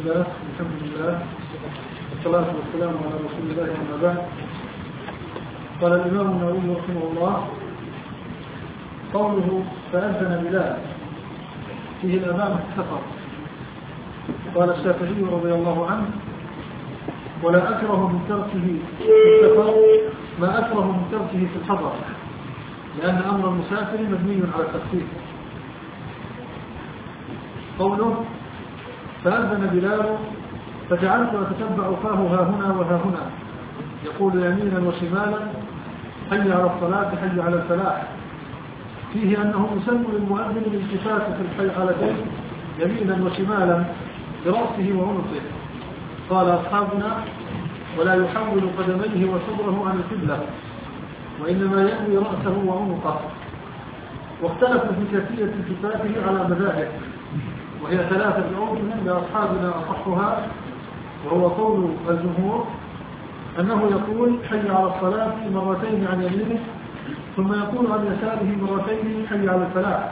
الله الحمد لله والصلاة والسلام على رسول الله أما بعد. قال الإمام النووي رحمه الله: قوله فأذن بلال فيه الأمام السفر. قال الشافعي رضي الله عنه: ولا أكره من تركه في السفر ما أكره من تركه في الحضر، لأن أمر المسافر مبني على التخفيف. قوله فأذن بلال فجعلت أتتبع فاه ها هنا وها هنا يقول يمينا وشمالا حي على الصلاة حي على الفلاح، فيه أنه يسن للمؤذن الالتفات في الحالتين يمينا وشمالا برأسه وعنقه. قال أصحابنا: ولا يحول قدميه وصدره عن القبلة، وإنما يأوي رأسه وعنقه. واختلفوا في كيفية التفاته على مذاهب، وهي 3 أوجه لأصحابنا أصحها، وهو قول الجمهور أنه يقول حي على الصلاة مرتين عن يمينه، ثم يقول عن يساره مرتين حي على الفلاح.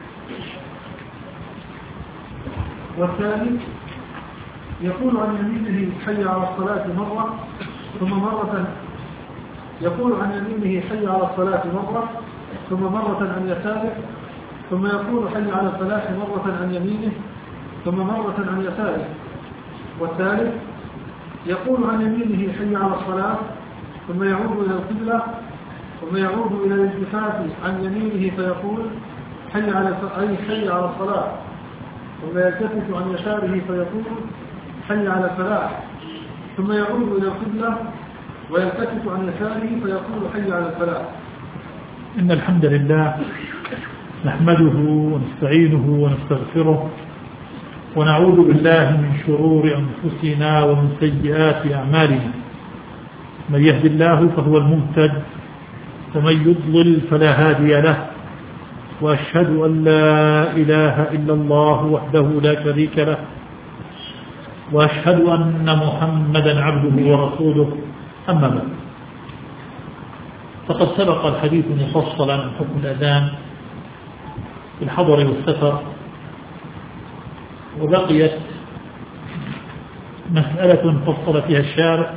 والثاني يقول عن يمينه حي على الصلاة مرة، ثم مرة يقول عن يمينه حي على الصلاة مرة، ثم مرة عن يساره، ثم يقول حي على الفلاح مرة عن يمينه، ثم مرة عن يساره. والثالث يقول عن يمينه حي على الصلاة، ثم يعود إلى القبلة، ثم يعود إلى الالتفات عن يمينه فيقول حي على الصلاة، ثم يلتفت عن يساره فيقول حي على الفلاح، ثم يعود إلى القبلة ويلتفت عن يساره فيقول حي على الفلاح. إن الحمد لله نحمده ونستعينه ونستغفره، ونعوذ بالله من شرور أنفسنا ومن سيئات أعمالنا. من يهد الله فهو المهتد، ومن يضلل فلا هادي له. وأشهد أن لا إله إلا الله وحده لا شريك له، وأشهد أن محمدا عبده ورسوله. أما بعد، فقد سبق الحديث مفصلا عن حكم الأذان في الحضر والسفر، وبقيت مسألة فصل فيها الشارع،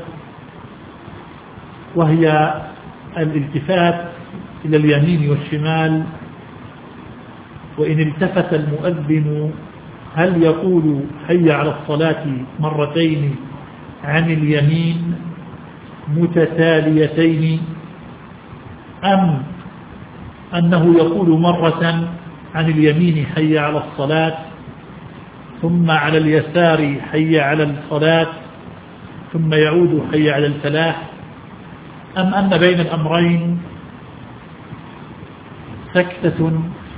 وهي الالتفات إلى اليمين والشمال. وإن التفت المؤذن هل يقول حي على الصلاة مرتين عن اليمين متتاليتين، أم أنه يقول مرة عن اليمين حي على الصلاة، ثم على اليسار حي على الصلاة، ثم يعود حي على الفلاح، أم أن بين الأمرين سكتة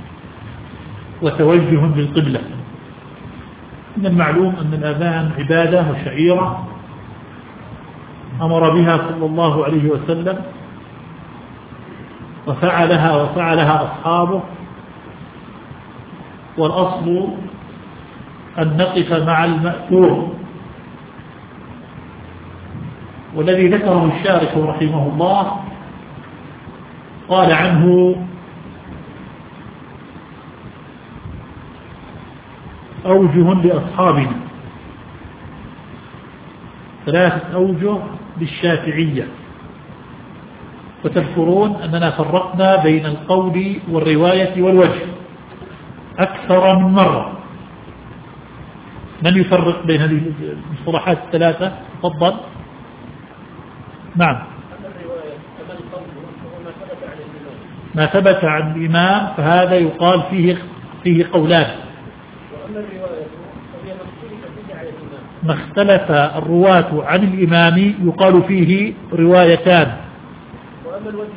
وتوجه بالقبلة؟ من المعلوم أن الأذان عبادة وشعيرة أمر بها صلى الله عليه وسلم، وفعلها أصحابه، والأصل أن نقف مع المأثور. والذي ذكره الشارح رحمه الله قال عنه: أوجه لأصحابنا، 3 أوجه للشافعية. وتذكرون أننا فرقنا بين القول والرواية والوجه أكثر من مرة. من يفرق بين هذه المصطلحات ال3؟ تفضل. نعم. ما ثبت عن الإمام فهذا يقال فيه قولان. ما اختلف الرواة عن الإمام يقال فيه روايتان. وأما الوجه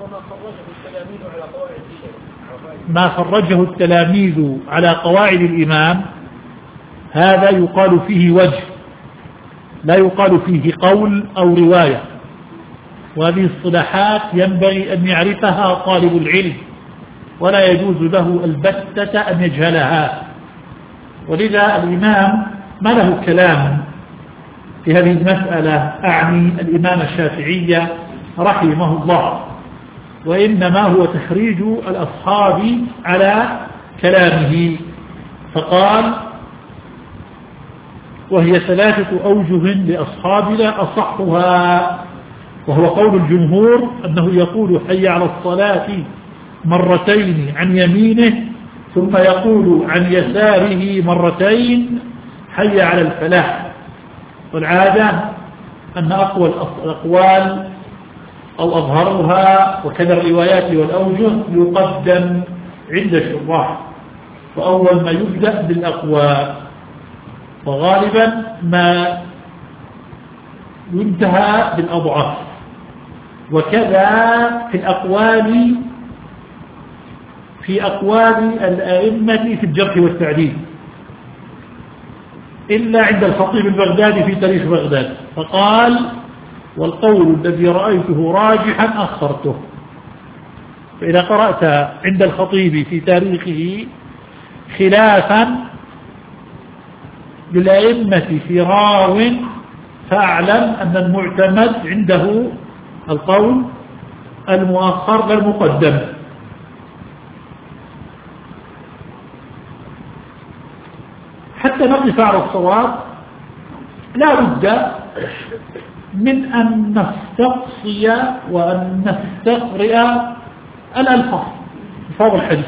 ما خرجه التلاميذ على قواعد الإمام، هذا يقال فيه وجه، لا يقال فيه قول أو رواية. وهذه الصلاحات ينبغي أن يعرفها طالب العلم، ولا يجوز له البتة أن يجهلها. ولذا الإمام ما له كلام في هذه المسألة، أعني الإمام الشافعي رحمه الله، وإنما هو تخريج الأصحاب على كلامه. فقال: وهي 3 أوجه لأصحابنا أصحها، وهو قول الجمهور أنه يقول حي على الصلاة مرتين عن يمينه، ثم يقول عن يساره مرتين حي على الفلاح. والعادة أن أقوى الأقوال أو أظهرها وكذا الروايات والأوجه يقدم عند الشراح، فأول ما يبدأ بالأقوى، وغالبا ما ينتهى بالأضعف. وكذا في أقوال الأئمة في الجرح والتعديل، إلا عند الخطيب البغدادي في تاريخ بغداد، فقال: والقول الذي رأيته راجحا أخرته. فإذا قرأت عند الخطيب في تاريخه خلافا للأئمة في راو، فاعلم أن المعتمد عنده القول المؤخر المقدم. حتى نقف على الصواب لا بد من أن نستقصي وأن نستقرئ الألفاظ الحديث،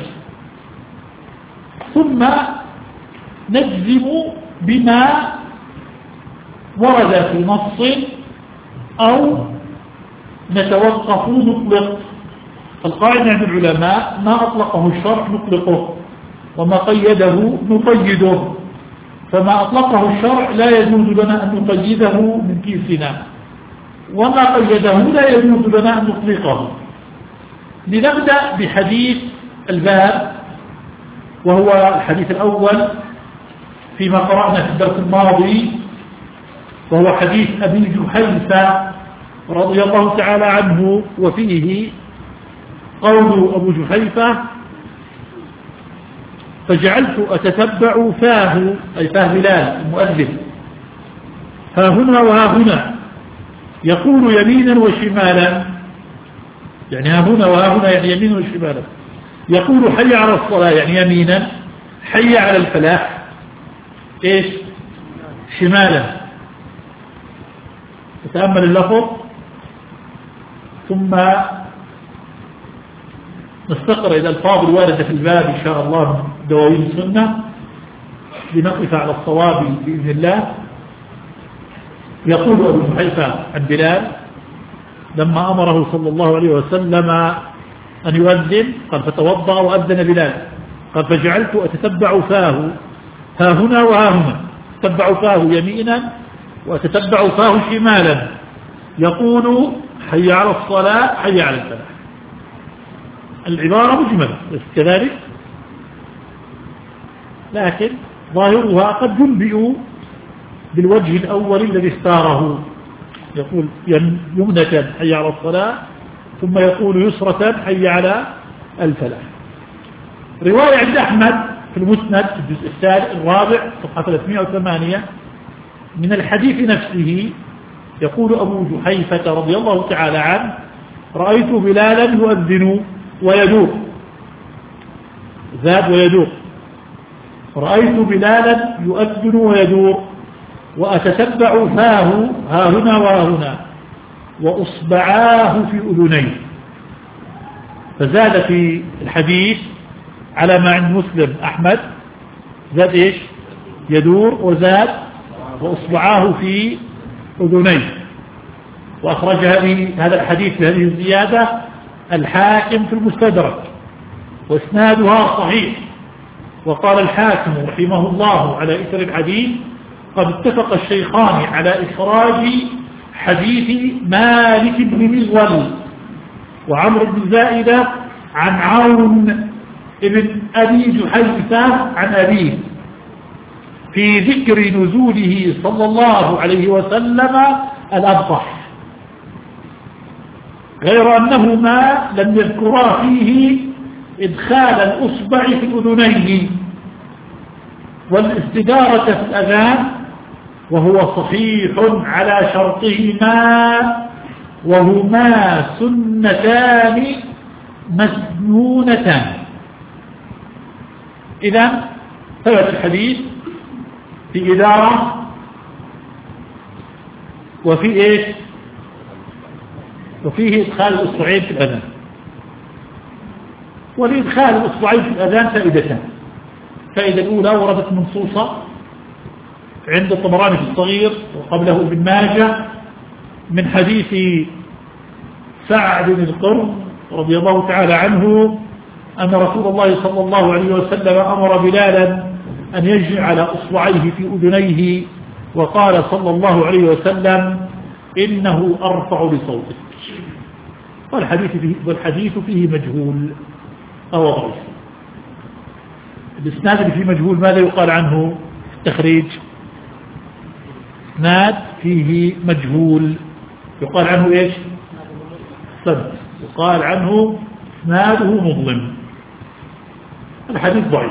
ثم نجزم بما ورد في نص أو نتوقف نطلق. القاعدة عند العلماء: ما أطلقه الشرع نطلقه، وما قيده نقيده. فما أطلقه الشرع لا يجوز لنا أن نقيده من كيسنا، وما قيده لا يجوز لنا أن نطلقه. لنبدأ بحديث الباب، وهو الحديث الأول فيما قرأنا في الدرس الماضي، وهو حديث أبي جحيفة رضي الله تعالى عنه، وفيه قول أبو جحيفة: فجعلت أتتبع فاه، أي فاه بلال المؤذن، ها هنا وها هنا يقول يمينا وشمالا، يعني ها هنا وها هنا يعني يمينا وشمالا، يقول حي على الصلاة يعني يمينا، حي على الفلاح إيش؟ شمالا. تتأمل اللفظ، ثم نستقر إلى الألفاظ الواردة في الباب إن شاء الله دواوين السنة لنقف على الصواب بإذن الله. يقول أبو جحيفة عن بلال لما أمره صلى الله عليه وسلم أن يؤذن، قال: فتوضأ وأذن بلال، قال: فجعلت أتتبع فاه، ها هنا وها هنا، أتتبع فاه يمينا وأتتبع فاه شمالا، يقول حي على الصلاة حي على الفلاح. العبارة مجملة كذلك، لكن ظاهرها قد ينبئ بالوجه الأول الذي اختاره، يقول يمنة حي على الصلاة، ثم يقول يسرة حي على الفلاح. رواية عند أحمد في المسند الجزء الرابع صفحة 308 من الحديث نفسه، يقول أبو جحيفة رضي الله تعالى عنه: رأيت بلالا يؤذن ويدور، زاد ويدور، رأيت بلالا يؤذن ويدور، وأتتبع فاه، ها هنا وها هنا، وأصبعاه في أذنيه. فزاد في الحديث على ما عند مسلم أحمد، زاد إيش؟ يدور، وزاد وأصبعاه في أذنيه. وأخرج هذا الحديث بهذه الزيادة الحاكم في المستدرك، واسنادها صحيح. وقال الحاكم رحمه الله على إثر الحديث: قد اتفق الشيخان على إخراج حديث مالك بن مغول وعمرو بن زائدة عن عون ابن أبي جحيفة عن أبيه في ذكر نزوله صلى الله عليه وسلم الأبطح، غير أنهما لم يذكرا فيه إدخال الأصبع في الأذنين والاستدارة في الأذان، وهو صحيح على شرطهما، وهما سنتان مسنونتان. إذن ثبت الحديث في إدارة وفي إيش؟ وفيه إدخال الأصبعين في الأذان. ولإدخال الأصبعين في الأذان فائدتان. فائدة الأولى وردت منصوصة عند الطبراني في الصغير وقبله ابن ماجه من حديث سعد بن القرن رضي الله تعالى عنه أن رسول الله صلى الله عليه وسلم أمر بلالا أن يجعل أصبعيه في أذنيه وقال صلى الله عليه وسلم إنه أرفع لصوتك. والحديث فيه مجهول أو ضعيف. الإسناد اللي فيه مجهول ماذا يقال عنه التخريج؟ إسناد فيه مجهول يقال عنه إيش؟ صد. يقال عنه إسناده مظلم. الحديث ضعيف.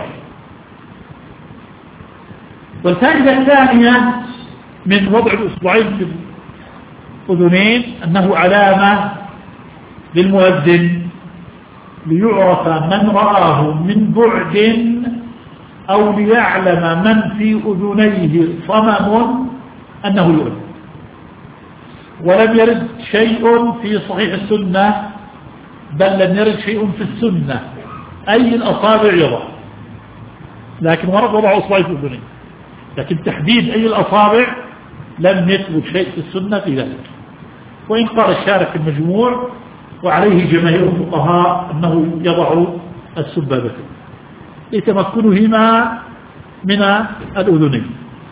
والفائدة الثانية من وضع الأصبعين في الأذنين أنه علامة للمؤذن ليعرف من رآه من بعد أو ليعلم من في أذنيه صمم أنه يؤذن. ولم يرد شيء في صحيح السنة، بل لم يرد شيء في السنة أي الأصابع يضع، لكن ورد وضع أصبعه في أذنيه، لكن تحديد أي الأصابع لم يثبت شيء في السنة في ذلك. وإن قال الشارح في المجموع وعليه جماهير الفقهاء أنه يضع السبابة لتمكنهما من الأذنين.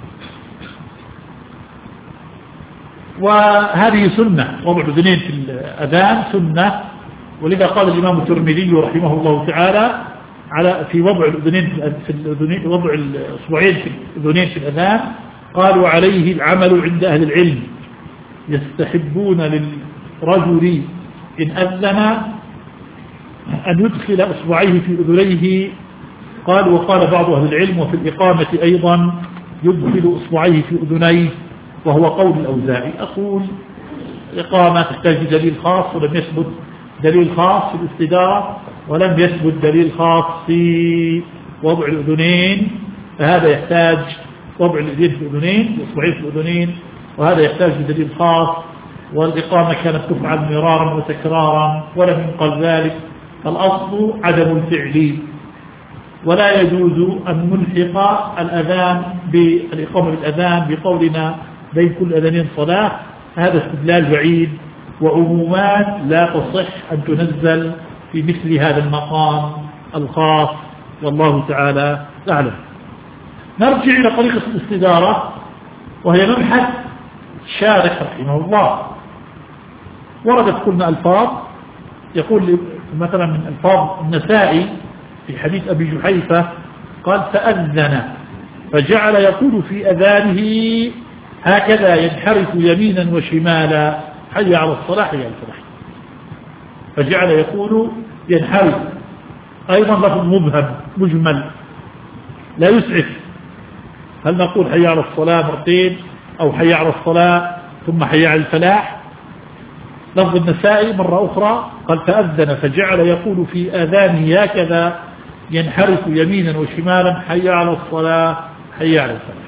وهذه سنة، وضع الأذنين في الأذان سنة، ولذا قال الإمام الترمذي رحمه الله تعالى في وضع الأذنين في الأذنين، وضع الأصبعين في الأذنين في الأذان، قالوا عليه العمل عند أهل العلم، يستحبون للرجل إن أذن أن يدخل أصبعيه في أذنيه. قال وقال بعض أهل العلم وفي الإقامة أيضا يدخل أصبعيه في أذنيه، وهو قول الأوزاعي. أقول الإقامة تحتاج دليل خاص، ولم يثبت دليل خاص في الاستدارة، ولم يثبت دليل خاص في وضع الأذنين، فهذا يحتاج وضع اليد في الأذنين والأصبعين في الأذنين، وهذا يحتاج دليل خاص. والإقامة كانت تفعل مرارا وتكرارا ولم ينقل ذلك، فالأصل عدم الفعل، ولا يجوز أن نلحق الأذان بالإقامة بالأذان بقولنا بين كل أذانين صلاة. هذا استدلال بعيد، وعمومات لا تصح أن تنزل في مثل هذا المقام الخاص، والله تعالى أعلم. نرجع إلى طريقة الاستدارة، وهي مبحث الشارح رحمه الله. وردت كلنا ألفاظ، يقول مثلا من ألفاظ النسائي في حديث أبي جحيفة قال فأذن فجعل يقول في أذانه هكذا ينحرف يمينا وشمالا حي على الصلاة حي على الفلاح، فجعل يقول ينحرف. أيضا لفظ مبهم مجمل لا يسعف، هل نقول حي على الصلاة مرتين أو حي على الصلاة ثم حي على الفلاح؟ لفظ النسائي مرة أخرى قال فأذن فجعل يقول في آذانه هكذا ينحرف يمينا وشمالا حي على الصلاة حي على الفلاح.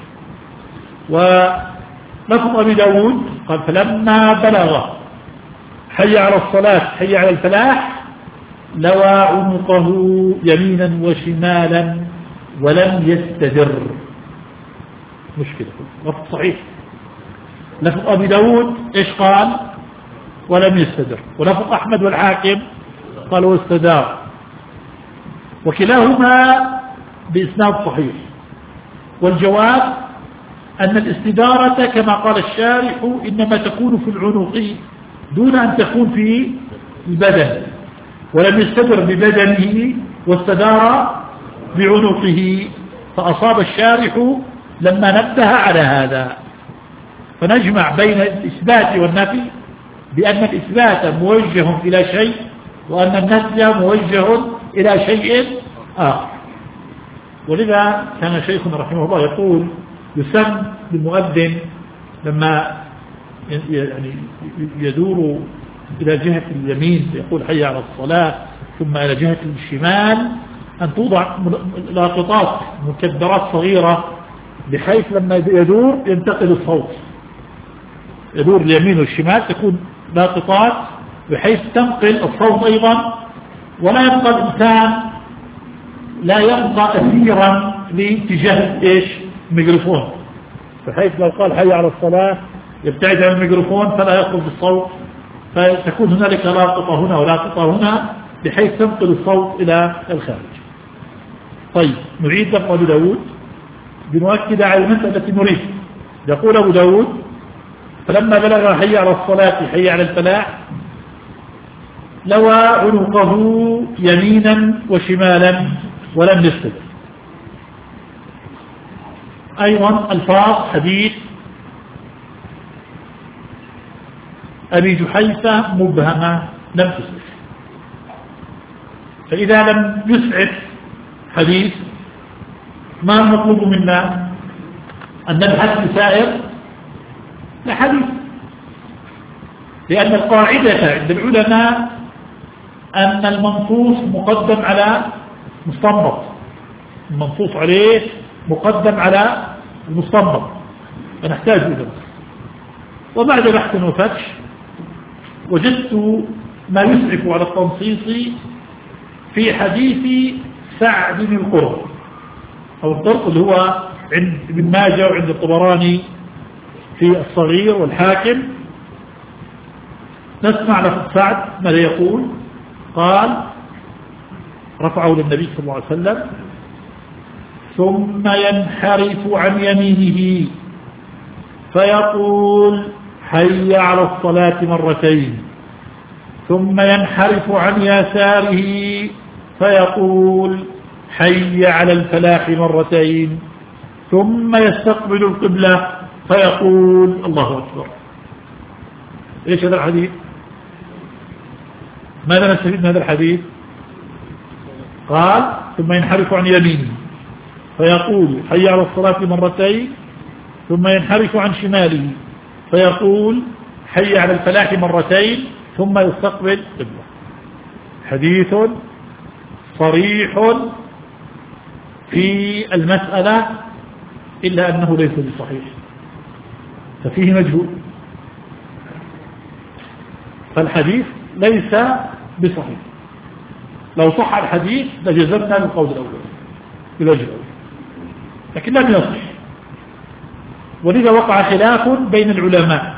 ولفظ أبي داود قال فلما بلغ حي على الصلاة حي على الفلاح لوى عنقه يمينا وشمالا ولم يستدر. مشكلة، لفظ صحيح. لفظ أبي داود إيش قال؟ ولم يستدر. ولفظ أحمد والحاكم قال واستدار، وكلاهما بإسناد صحيح. والجواب أن الاستدارة كما قال الشارح إنما تكون في العنق دون أن تكون في البدن، ولم يستدر ببدنه واستدار بعنقه، فأصاب الشارح لما نبه على هذا. فنجمع بين الإثبات والنفي بأن الإثبات موجه إلى شيء، وأن النفي موجه إلى شيء آخر. ولذا كان شيخنا رحمه الله يقول يسمى المؤذن لما يعني يدور إلى جهة اليمين يقول حي على الصلاة، ثم إلى جهة الشمال، أن توضع لاقطات مكدرات صغيرة بحيث لما يدور ينتقل الصوت، يدور اليمين والشمال تكون لاقطات بحيث تنقل الصوت أيضا، ولا يبقى الإنسان لا يبقى أثيرا لاتجاه إيش الميكروفون، بحيث لو قال حي على الصلاة يبتعد عن الميكروفون فلا يخرج الصوت، فتكون هنالك لاقطة هنا ولاقطة هنا بحيث تنقل الصوت إلى الخارج. طيب نعيد لفظ أبو داود بنؤكد على المسألة التي نريد. يقول أبو داود فلما بلغ حي على الصلاة حي على الفلاح لوى عنقه يمينا وشمالا ولم يستدر. أيضا الفاظ حديث أبي جحيفة مبهمة لم تسعف، فإذا لم يسعف حديث ما المطلوب منا؟ أن نبحث في سائر الحديث، لأن القاعدة عند العلماء أن المنصوص مقدم على مستنبط، المنصوص عليه مقدم على المستنبط، فنحتاج إلى ذلك. وبعد بحث وفتش وجدت ما يسعف على التنصيص في حديث سعد بن القرط أو القرط اللي هو عند ابن ماجه وعند الطبراني في الصغير والحاكم. نسمع لفظ سعد ماذا يقول؟ قال رفعه للنبي صلى الله عليه وسلم ثم ينحرف عن يمينه فيقول حي على الصلاة مرتين، ثم ينحرف عن يساره فيقول حي على الفلاح مرتين، ثم يستقبل القبلة فيقول الله أكبر. إيش هذا الحديث؟ ماذا نستفيد من هذا الحديث؟ قال ثم ينحرف عن يمينه فيقول حي على الصلاة مرتين، ثم ينحرف عن شماله فيقول حي على الفلاح مرتين، ثم يستقبل قبلة. حديث صريح في المسألة إلا أنه ليس بصحيح، ففيه مجهول، فالحديث ليس بصحيح. لو صح الحديث لجزمنا بالقول الأول بالوجه الأول، لكن لم يصح، ولذا وقع خلاف بين العلماء.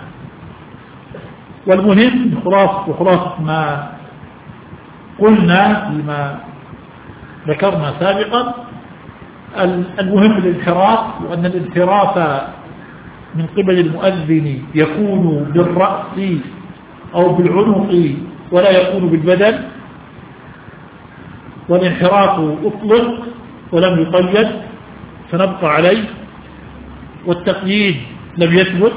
والمهم وخلاصة ما قلنا فيما ذكرنا سابقا، المهم الانحراف، وأن الانحراف من قبل المؤذن يكون بالرأس أو بالعنق ولا يكون بالبدن، والانحراف أطلق ولم يقيد فنبقى عليه، والتقييد لم يثبت.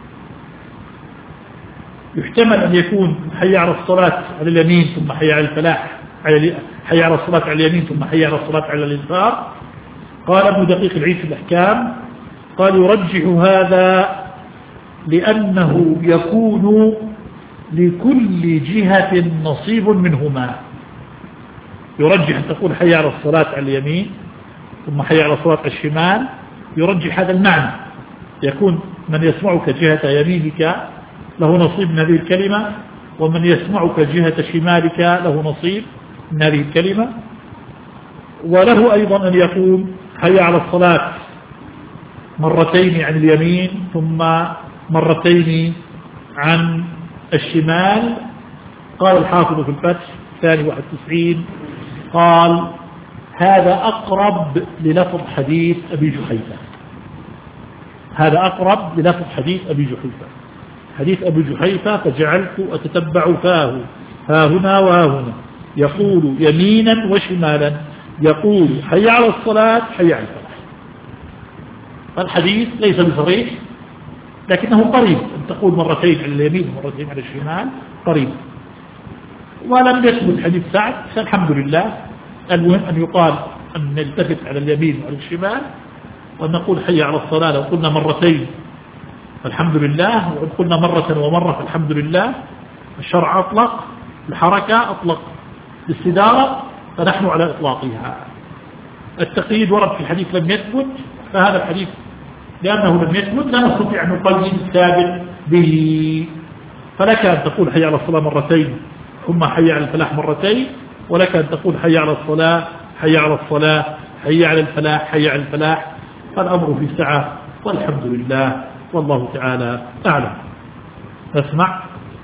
يحتمل أن يكون حي على الصلاة على اليمين ثم حي على الفلاح، حي على الصلاة على اليمين ثم حي على الصلاة على اليسار. قال ابن دقيق العيد في الأحكام قال يرجح هذا لأنه يكون لكل جهة نصيب منهما. يرجح أن تقول حي على الصلاة على اليمين ثم حي على الصلاة على الشمال، يرجح هذا المعنى، يكون من يسمعك جهة يمينك له نصيب من هذه الكلمة، ومن يسمعك جهة شمالك له نصيب من هذه الكلمة. وله أيضا أن يقول حي على الصلاة مرتين عن اليمين ثم مرتين عن الشمال. قال الحافظ في الفتح ثاني 91 قال هذا أقرب للفظ حديث أبي جحيفة، هذا أقرب للفظ حديث أبي جحيفة. حديث أبي جحيفة فجعلت أتتبع فاه ها هنا وها هنا، يقول يمينا وشمالا، يقول حي على الصلاة حي على الفلاح. فالحديث ليس بصريح لكنه قريب، أن تقول مرتين على اليمين ومرتين على الشمال قريب. ولم يثبت حديث سعد، فالحمد لله. المهم أن يقال أن نلتفت على اليمين وعلى الشمال، وأن نقول حي على الصلاة. لو قلنا مرتين فالحمد لله، وإن قلنا مرة ومرة فالحمد لله. الشرع أطلق الحركة، أطلق الاستدارة، فنحن على إطلاقها. التقييد ورد في الحديث لم يثبت، فهذا الحديث لأنه لم يثبت لا نستطيع أن نقيد الثابت به. فلك أن تقول حي على الصلاة مرتين ثم حي على الفلاح مرتين، ولك أن تقول حي على الصلاة حي على الصلاة حي على الفلاح حي على الفلاح. فالأمر في سعة والحمد لله والله تعالى أعلم. نسمع.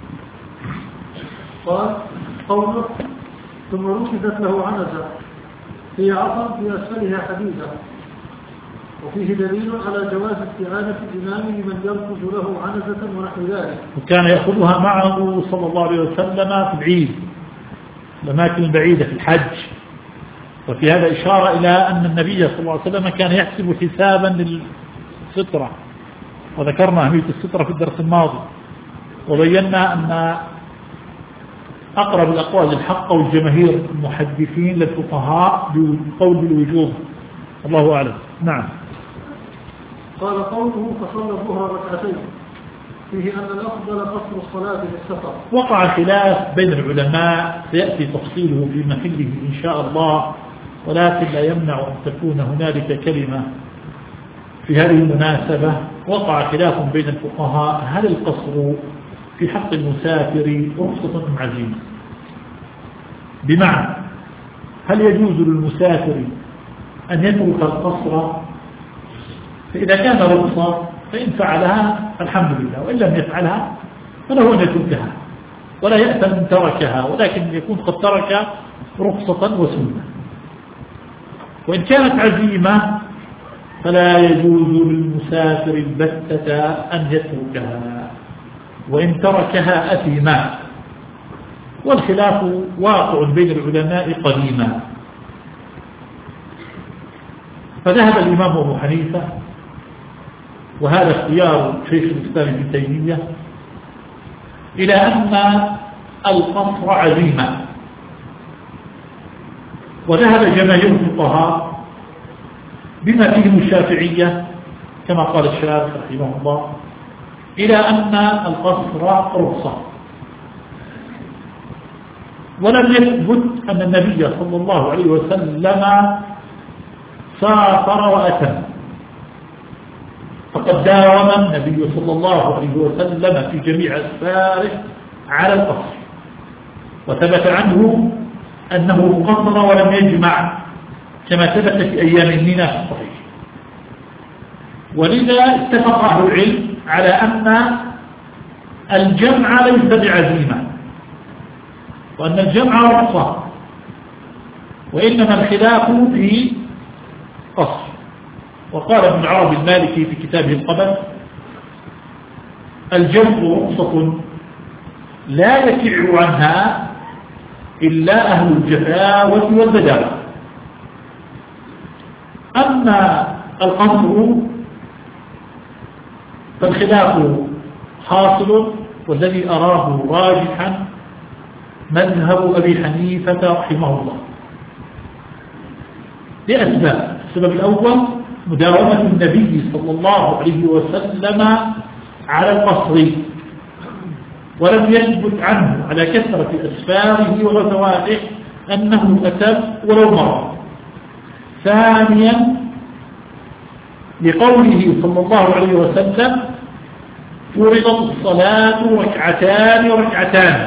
قال قوله ثم ركبت له عنزة هي عصا في أسفلها حديدة، وفيه دليل على جواز استعانة الإمام لمن يركض له عنزة ونحو ذلك. وكان يأخذها معه صلى الله عليه وسلم في العيد الأماكن البعيدة في الحج. وفي هذا إشارة إلى أن النبي صلى الله عليه وسلم كان يحسب حسابا للسترة، وذكرنا أهمية السترة في الدرس الماضي، وبينا أن أقرب الأقوال للحق والجماهير المحدثين للفقهاء بقول بالوجوب، الله أعلم. نعم. قال قوله فصلى الظهر ركعتين فيه أن الأفضل قصر الصلاة للسفر. وقع خلاف بين العلماء سيأتي تفصيله في محله إن شاء الله، ولكن لا يمنع أن تكون هنالك كلمة في هذه المناسبة. وقع خلاف بين الفقهاء هل القصر في حق المسافر رخصة أم عزيمة؟ بمعنى هل يجوز للمسافر أن يترك القصر؟ فإذا كان رخصة فإن فعلها الحمد لله، وإن لم يفعلها فله أن يتركها ولا يأثم من تركها، ولكن يكون قد ترك رخصة وسنة. وإن كانت عزيمة فلا يجوز للمسافر البتة أن يتركها، وإن تركها أثما. والخلاف واقع بين العلماء قديما. فذهب الإمام أبو حنيفة، وهذا اختيار شيخ الإسلام ابن تيمية، إلى أن القصر عزيمة. وذهب جماهير الفقهاء بما فيهم الشافعية كما قال الشافعي رحمه الله إلى أن القصر رخصة. ولم يثبت أن النبي صلى الله عليه وسلم سافر وأتم، فقد داوم النبي صلى الله عليه وسلم في جميع أسفاره على القصر، وثبت عنه أنه قصر ولم يجمع كما ثبت في أيام منى في الصحيح. ولذا اتفق أهل العلم على أن الجمع ليس بعزيمة، وأن الجمع رخصة، وإنما الخلاف في قصر. وقال ابن العربي المالكي في كتابه القبر: الجمع رخصة لا يكع عنها إلا أهل الجفاوة والبداوة. أما القصر فالخلاف حاصل، والذي أراه راجحا مذهب أبي حنيفة رحمه الله لأسباب. السبب الأول مداومة النبي صلى الله عليه وسلم على القصر، ولم يثبت عنه على كثرة أسفاره وغزواته أنه أتم ولو مرة. ثانيا لقوله صلى الله عليه وسلم: فرضت الصلاة ركعتان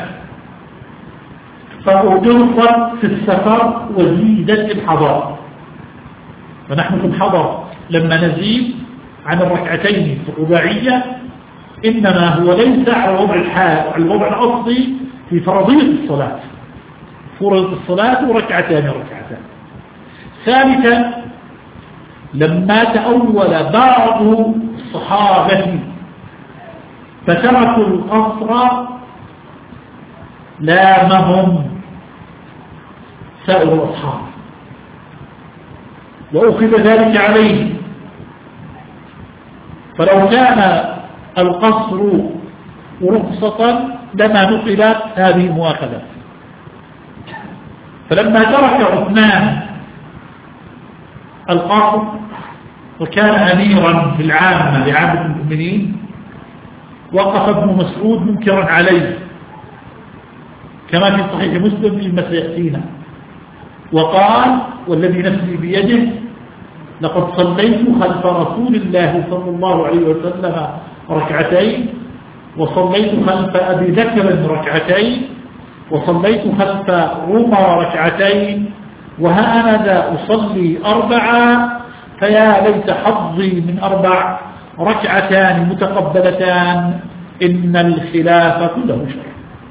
فأضرت في السفر وزيدت في الحضر. فنحن في الحضر لما نزيد عن الركعتين في الرباعية إنما هو ليس على وضع الحال، على الوضع الأصلي في فرضية الصلاة. فرضت الصلاة ركعتان. ثالثا لما تأول بعض الصحابة فتركوا القصر لامهم سائر الأصحاب، وأخذ ذلك عليه. فلو كان القصر رخصة لما نقلت هذه المؤاخذة. فلما ترك عثمان القصر وكان أميرا في العامة لعامة المؤمنين، وقف ابن مسعود منكرا عليه كما في صحيح مسلم فيما سيأتينا، وقال: والذي نفسي بيده لقد صليت خلف رسول الله صلى الله عليه وسلم ركعتين، وصليت خلف أبي بكر ركعتين، وصليت خلف عمر ركعتين، وها أنا ذا أصلي 4، فيا ليت حظي من 4 ركعتان متقبلتان، إن الخلاف كله شر.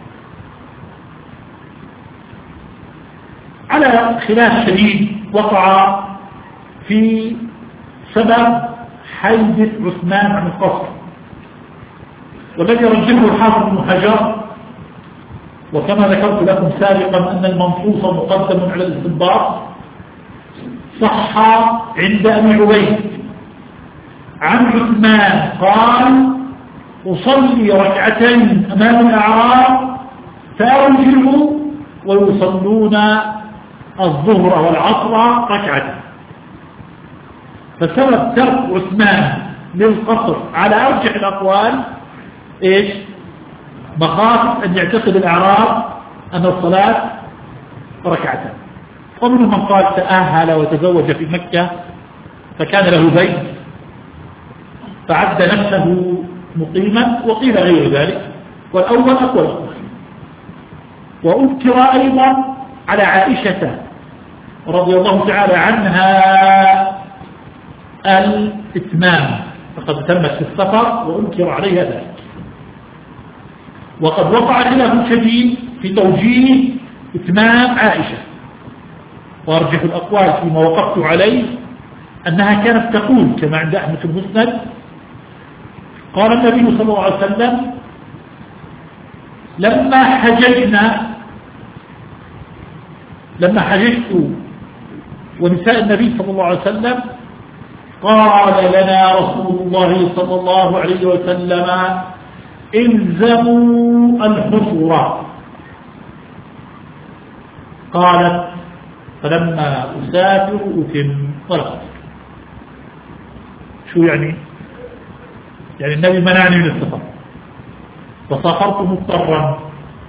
على خلاف شديد وقع في سبب حيدة عثمان عن القصر، والذي رجحه الحافظ بن حجر، وكما ذكرت لكم سابقا أن المنصوص مقدم على الاستنباط، صح عند أبي عبيد عن عثمان قال: أصلي ركعتين أمام الأعراب فأرجع ويصلون الظهر والعصر ركعتين. فسبب ترك عثمان للقصر على أرجح الأقوال إيش؟ مخافة أن يعتقد الأعراب أن الصلاة ركعتين. ومنهم من قال تأهل وتزوج في مكة فكان له بيت فعد نفسه مقيما، وقيل غير ذلك، والأول أقوى. وأذكر أيضا على عائشة رضي الله تعالى عنها الإتمام، فقد تمت في السفر وأنكر عليها ذلك. وقد وقع خلاف شديد في توجيه إتمام عائشة، وأرجح الأقوال فيما وقفت عليه أنها كانت تقول كما عند أحمد المسند: قال النبي صلى الله عليه وسلم لما حججت ونساء النبي صلى الله عليه وسلم، قال لنا رسول الله صلى الله عليه وسلم: الزموا الحصر. قالت: فلما أسافر أتم ولا. شو يعني النبي منعني من السفر، فسافرت مضطرا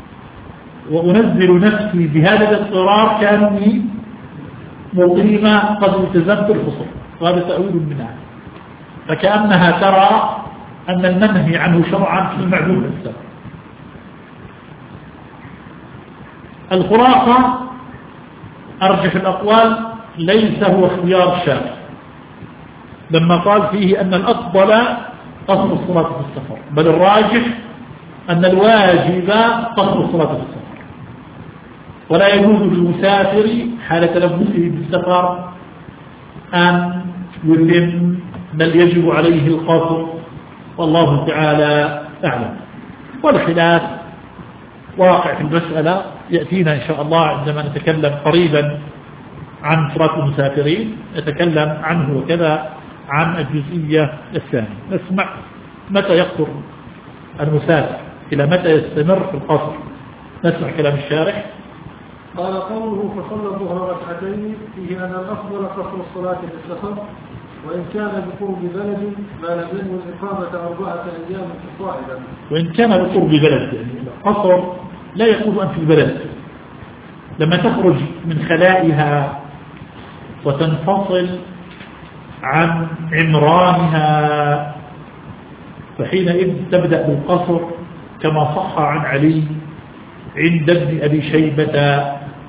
وأنزل نفسي بهذا الاضطرار كانني مقيمة قد التزمت الحصر. هذا تأويل منها، فكأنها ترى أن المنهي عنه شرعا في المعلوم السفر. الخلاصة أرجح الأقوال ليس هو اختيار الشافعي لما قال فيه أن الأفضل قصر الصلاة في السفر، بل الراجح أن الواجب قصر الصلاة في السفر، ولا يجوز للمسافر حال تلبسه بالسفر أن يتم، بل يجب عليه القصر، والله تعالى أعلم. والخلاف واقع في المسألة يأتينا إن شاء الله عندما نتكلم قريبا عن صلاة المسافرين، نتكلم عنه وكذا عن الجزئية الثانية. نسمع متى يقصر المسافر، إلى متى يستمر في القصر. نسمع كلام الشارح. قال: قوله فصلى الظهر ركعتين فيه أن الأفضل قصر الصلاة في السفر، وإن كان بقرب بلد ما لم ينوي الإقامة 4 أيام صاعدا. وإن كان بقرب بلد، يعني القصر لا يكون أن في البلد، لما تخرج من خلائها وتنفصل عن عمرانها فحينئذ تبدأ بالقصر، كما صح عن علي عند ابن أبي شيبة.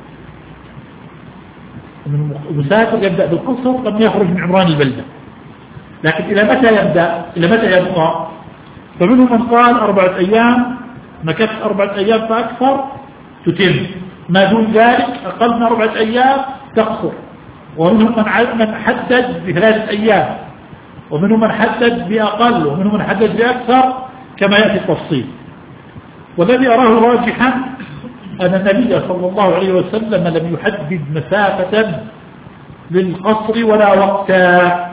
المسافر يبدأ بالقصر لما يخرج من عمران البلدة، لكن إلى متى يبدأ؟ إلى متى يبقى؟ فمنهم من قال 4 أيام، مكثت 4 أيام فأكثر تتم، ما دون ذلك أقل من 4 أيام تقصر. ومنهم من حدد ب3 أيام، ومنهم من حدد بأقل، ومنهم من حدد بأكثر، كما يأتي التفصيل. والذي أراه راجحا أن النبي صلى الله عليه وسلم لم يحدد مسافة للقصر ولا وقتا،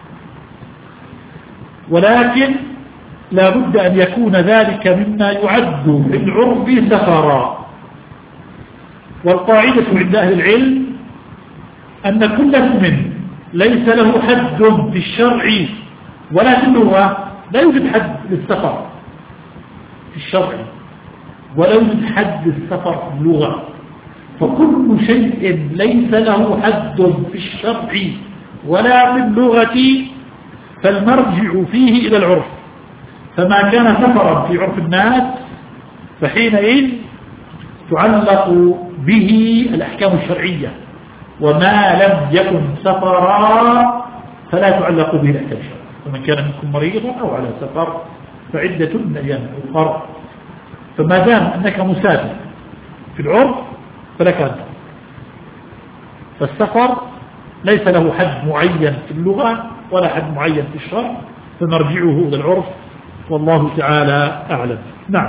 ولكن لا بد أن يكون ذلك مما يعد في العرف سفرا. والقاعدة عند أهل العلم أن كل اسم ليس له حد في الشرع ولا في اللغة، لا يوجد حد للسفر في الشرع ولا يوجد حد للسفر في اللغة. فكل شيء ليس له حد في الشرع ولا في اللغة، فالمرجع فيه إلى العرف، فما كان سفرا في عرف الناس فحينئذ تعلق به الأحكام الشرعية، وما لم يكن سفرا فلا تعلق به الأحكام الشرعية. ومن كان منكم مريضا أو على سفر فعدة من أيام أخرى. فما دام أنك مسافر في العرف فلك أن تفطر. فالسفر ليس له حد معين في اللغة ولا حد معين في الشرع، فنرجعه إلى العرف والله تعالى أعلم. نعم.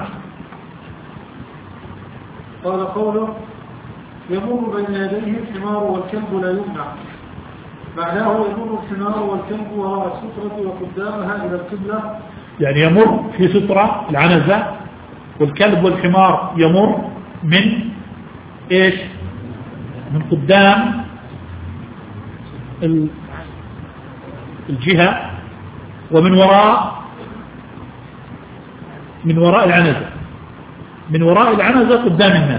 قال قوله يمر بين يديه الحمار والكلب لا يمنع، معناه يمر الحمار والكلب وراء السترة وقدامها إلى القبلة، يعني يمر في سترة العنزة، والكلب والحمار يمر من إيش؟ من قدام الجهة، ومن وراء العنزة، من وراء العنزة قدام الناس،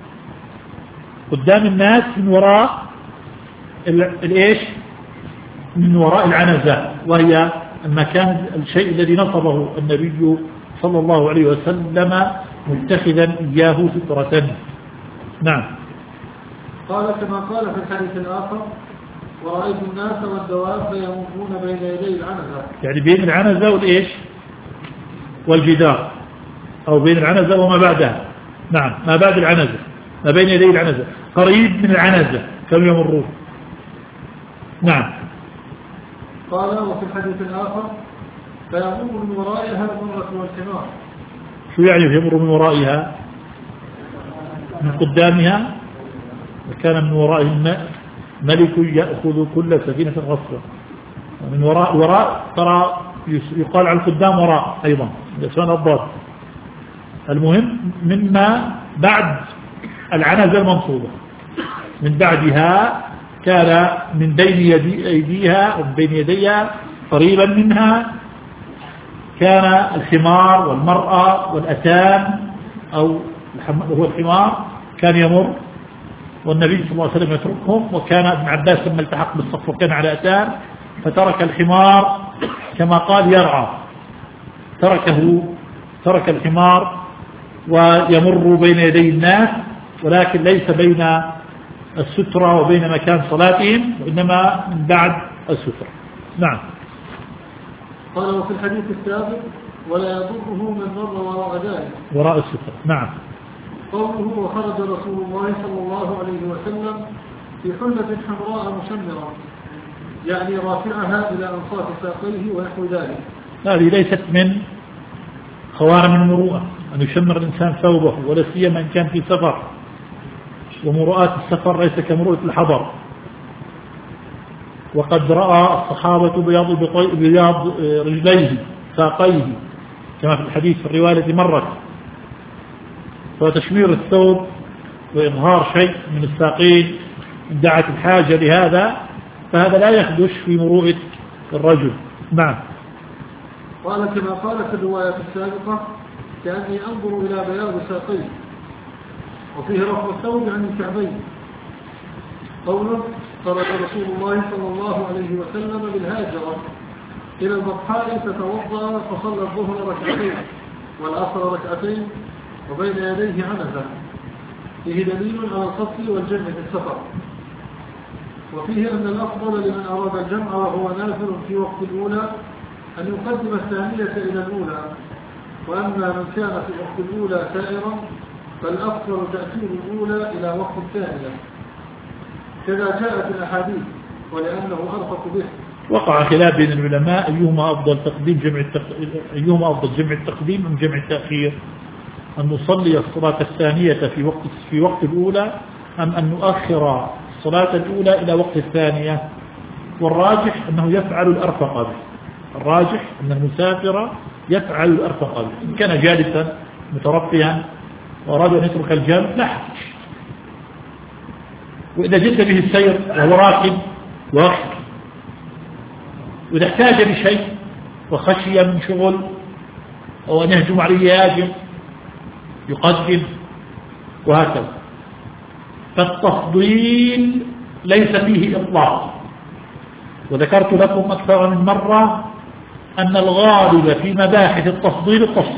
قدام الناس من وراء الإيش؟ من وراء العنزة، وهي المكان الشيء الذي نصبه النبي صلى الله عليه وسلم متخذا إياه سترة. نعم. قال كما قال في الحديث الآخر ورأيت الناس والدواب يمرون بين يدي العنزة، يعني بين العنزة والإيش؟ والجدار، أو بين العنزة وما بعدها. نعم، ما بعد العنزة، ما بين يدي العنزة، قريب من العنزة كم يمرون. نعم. قال وفي الحديث الآخر فيمر من ورائها المرة والحمار. شو يعني يمر من ورائها؟ من قدامها، وكان من ورائه ملك يأخذ كل سفينة غصبا. من وراء ترى يقال على القدام وراء أيضا، لسان الضاد. المهم مما بعد العنزة المنصوبة، من بعدها كان من بين أيديها أو بين يديها قريبا منها كان الحمار والمرأة والأتان، أو هو الحمار كان يمر، والنبي صلى الله عليه وسلم يتركهم، وكان ابن عباس لما التحق بالصف وكان على أتان فترك الحمار كما قال يرعى، ترك الحمار ويمر بين يدي الناس، ولكن ليس بين السترة وبين مكان صلاتهم، وإنما من بعد السترة. نعم. قال وفي الحديث السابق ولا يضره من مر وراء ذلك، وراء السترة. نعم. قوله وخرج رسول الله صلى الله عليه وسلم في حلة حمراء مشمرة، يعني رافعها إلى أنصاف ساقيه ونحو ذلك. هذه ليست من خوارم المروءة أن يشمر الإنسان ثوبه، ولا سيما إن كان في سفر، ومروءات السفر ليس كمروءة الحضر. وقد رأى الصحابة بياض رجليه ساقيه كما في الحديث في الرواية التي مرت. فتشمير الثوب وإظهار شيء من الساقين إن دعت الحاجة لهذا، فهذا لا يخدش في مروءة الرجل. نعم. قال كما قال في الرواية السابقة كأني أنظر إلى بياض ساقيه، وفيه رفع الثوب عن الكعبين. قوله خرج رسول الله صلى الله عليه وسلم بالهاجرة إلى البطحاء فتوضأ فصلى الظهر ركعتين والعصر ركعتين وبين يديه عنزة، فيه دليل على القصر والجمع في السفر. وفيه أن الأفضل لمن أراد الجمع وهو نافل في وقت الأولى أن يقدم الثانية إلى الأولى، وأما من كان في وقت الأولى سائرا فالأفضل تأثير الأولى إلى وقت الثانية، كذا جاءت الأحاديث ولأنه أرفق به. وقع خلاف بين العلماء أيهما أفضل جمع التقديم أم جمع التأخير، أن نصلي الصلاة الثانية في وقت الأولى أم أن نؤخر الصلاة الأولى إلى وقت الثانية. والراجح أنه يفعل الأرفق به، الراجح أن المسافر يفعل الأرفق به. إن كان جالسا مترفيا وأراد أن يترك الجمع لا حرج، وإذا جد به السير وهو راكب واخر، وإذا احتاج لشيء وخشي من شغل أو أن يهجم عليه يهاجم يقدم، وهكذا. فالتفضيل ليس فيه إطلاق، وذكرت لكم أكثر من مرة أن الغالب في مباحث التفضيل التفصيل،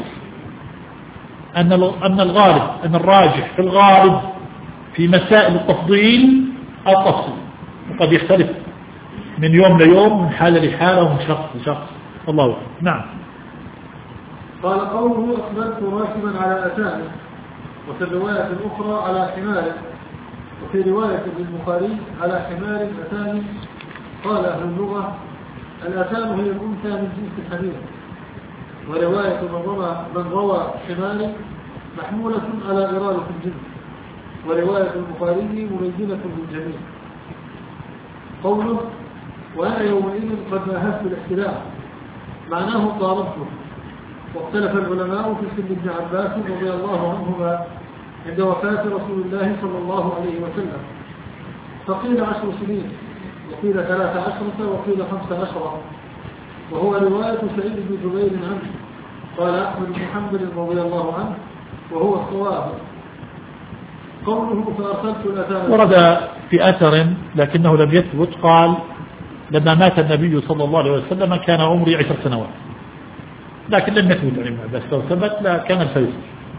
أن الغالب، أن الراجح في الغالب في مسائل التفضيل التفصيل، وقد يختلف من يوم ليوم، من حالة لحالة، ومن شخص لشخص. الله أكبر. نعم. قال قوله أقبلت راكبا على أتانه، وفي الرواية الأخرى على حمار، وفي رواية للبخاري على حمار أتاني. قال أهل اللغة الأتان هي الأنثى من جنس الحمير، ورواية من روى حمار محمولة على إرادة الجنس، ورواية البخاري مبينة للجميع. قوله وأنا يومئذ قد ناهزت الاحتلام، معناه قاربته. واختلف العلماء في سن ابن عباس رضي الله عنهما عند وفاة رسول الله صلى الله عليه وسلم، فقيل 10 سنين، وقيل 13، وقيل 15، وهو رواية سعيد بن جبير عنه. قال أحمد بن حنبل رضي الله عنه وهو الصواب. قوله فأرسلت الأتان، ورد في أثر لكنه لم يثبت، قال لما مات النبي صلى الله عليه وسلم كان عمري 10 سنوات، لكن لم يثبت عن ابن عباس، لو ثبت لا كان الفيصل.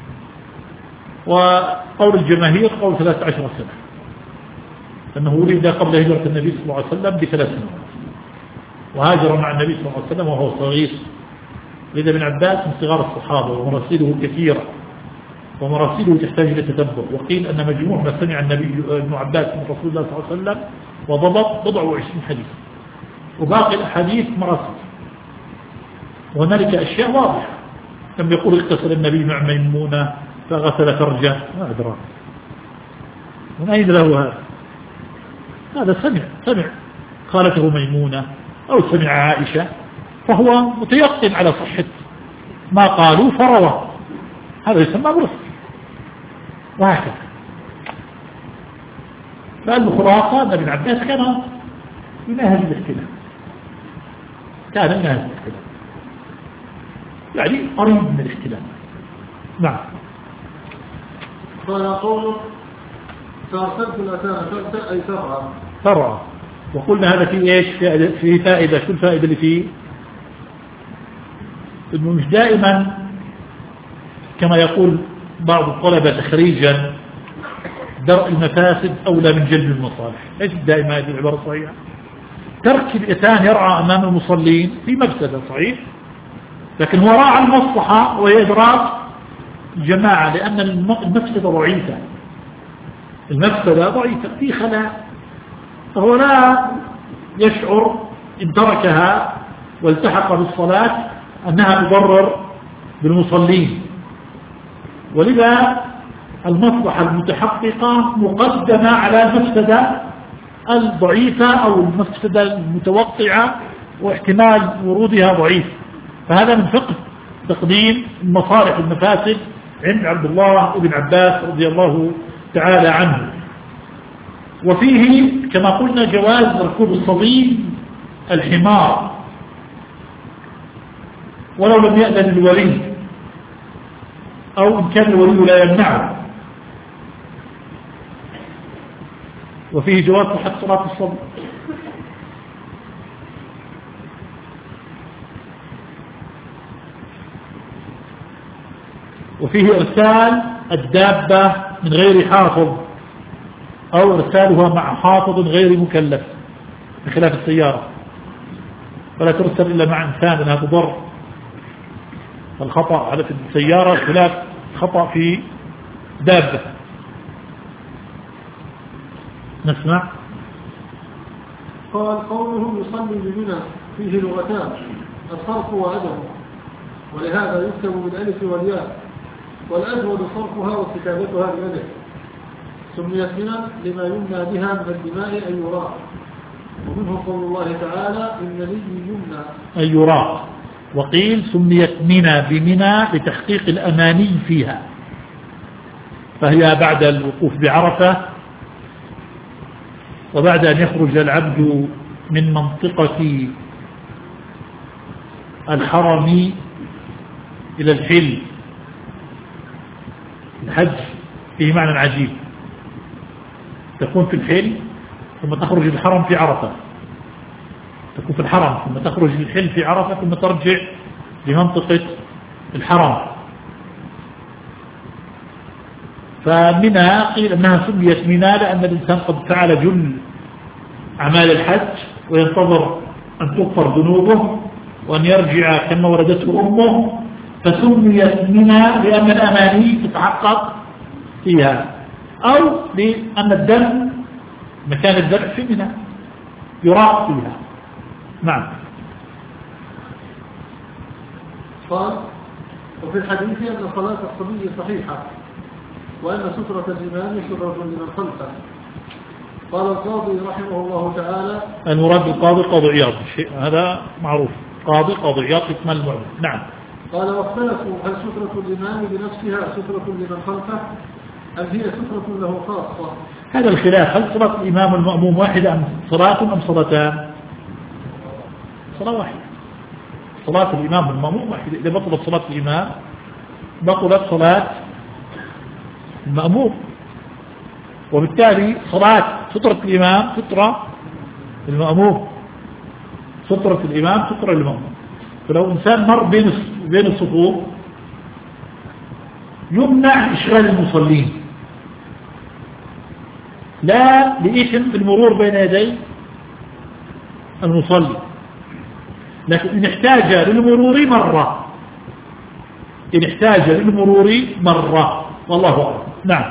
وقول الجماهير قول 13 سنة، أنه ولد قبل هجرة النبي صلى الله عليه وسلم ب3 سنوات، وهاجر مع النبي صلى الله عليه وسلم وهو صغير. لذا ابن عباس من صغار الصحابة، ومراسيله كثيرة، ومراسيله تحتاج إلى تتبع. وقيل أن مجموع ما سمع النبي ابن عباس من رسول الله صلى الله عليه وسلم وضبط 20 حديث، وباقي الأحاديث مراسيل. وهنالك أشياء واضحة، لم يقول اغتسل النبي مع ميمونة فغسل فرجه، ما أدرى من أين له هذا؟ هذا سمع قالته ميمونة أو سمع عائشة، فهو متيقن على صحة ما قالوا فروى، هذا يسمى مرسل. وهكذا. فالخلاصة أن ابن عباس كان يناهز الاختلاف، يعني قريب من الاختلاف. نعم. قال قوله فأرسلت الأتان أي فرع. وقلنا هذا فيه ايش؟ فيه فائدة. شو الفائدة اللي فيه؟ انه مش دائما كما يقول بعض الطلبة تخريجا درء المفاسد أولى من جلب المصالح. ايش دائما هذه العبارة صحيحة؟ ترك الإتان يرعى أمام المصلين في مفسدة صحيح، لكن هو راعى المصلحة وهي إدراك الجماعة، لأن المفسدة ضعيفة، في خلاء، فهو لا يشعر إن تركها والتحق بالصلاة أنها تضرر بالمصلين، ولذا المصلحة المتحققة مقدمة على المفسدة الضعيفة أو المفسدة المتوقعة واحتمال ورودها ضعيف. فهذا من فقه تقديم المصالح المفاسد عند عبد الله بن عباس رضي الله تعالى عنه. وفيه كما قلنا جواز ركوب الصبي الحمار ولو لم يأذن الولي، أو إن كان الولي لا يمنعه. وفيه جواز صحة صلاة الصبي. وفيه إرسال الدابة من غير حافظ، أو إرسالها مع حافظ غير مكلف، بخلاف السيارة، فلا ترسل إلا مع إنسان لأنها تضر. الخطأ على السيارة خلاف خطأ في دابة. نسمع. قال قوله يصلي بمنى فيه لغتان، الصرف وعدمه، ولهذا يكتب بالألف والياء، والأجود صرفها وكتابتها بالألف. سميت منى لما يمنى بها من الدماء أن يراق، ومنه قول الله تعالى إن لي يمنى أن يراق. وقيل سميت منى بمنى لتحقيق الأماني فيها، فهي بعد الوقوف بعرفة وبعد أن يخرج العبد من منطقة الحرم إلى الحل. الحج فيه معنى عجيب، تكون في الحل ثم تخرج الحرم في عرفة، تكون في الحرم ثم تخرج للحل في عرفة ثم ترجع لمنطقة الحرم. فمنها قيل أنها سميت منى لأن الإنسان قد فعل جل أعمال الحج وينتظر أن تغفر ذنوبه وأن يرجع كما ولدته أمه، فسميت منى لأن الأماني تتحقق فيها، أو لأن الدم مكان الذبح في منى يراق فيها. نعم. قال وفي الحديث أن صلاة الصبي صحيحة وأن سترة الإمام سترة لمن خلفه. قال القاضي رحمه الله تعالى المراد بالقاضي قاضي عياض، هذا معروف، قاضي عياض يكمل المعلم. نعم. قال واختلفوا هل سترة الإمام بنفسها سترة لمن خلفه أم هي سترة له خاصة؟ هذا الخلاف، هل صلاة الإمام والمأموم واحدة أم صلاة أم صلاتان؟ صلاة واحدة. صلاة الإمام والمأموم واحدة. إذا بطلت صلاة الإمام بطلت صلاة المأموم، وبالتالي صلاة سترة الإمام سترة المأموم، سترة الإمام سترة المأموم. فلو إنسان مر بين الصفوف يمنع إشغال المصلين، لا لإثم بالمرور بين يدي المصلي، لكن إن احتاج للمرور مرة، والله أعلم. نعم.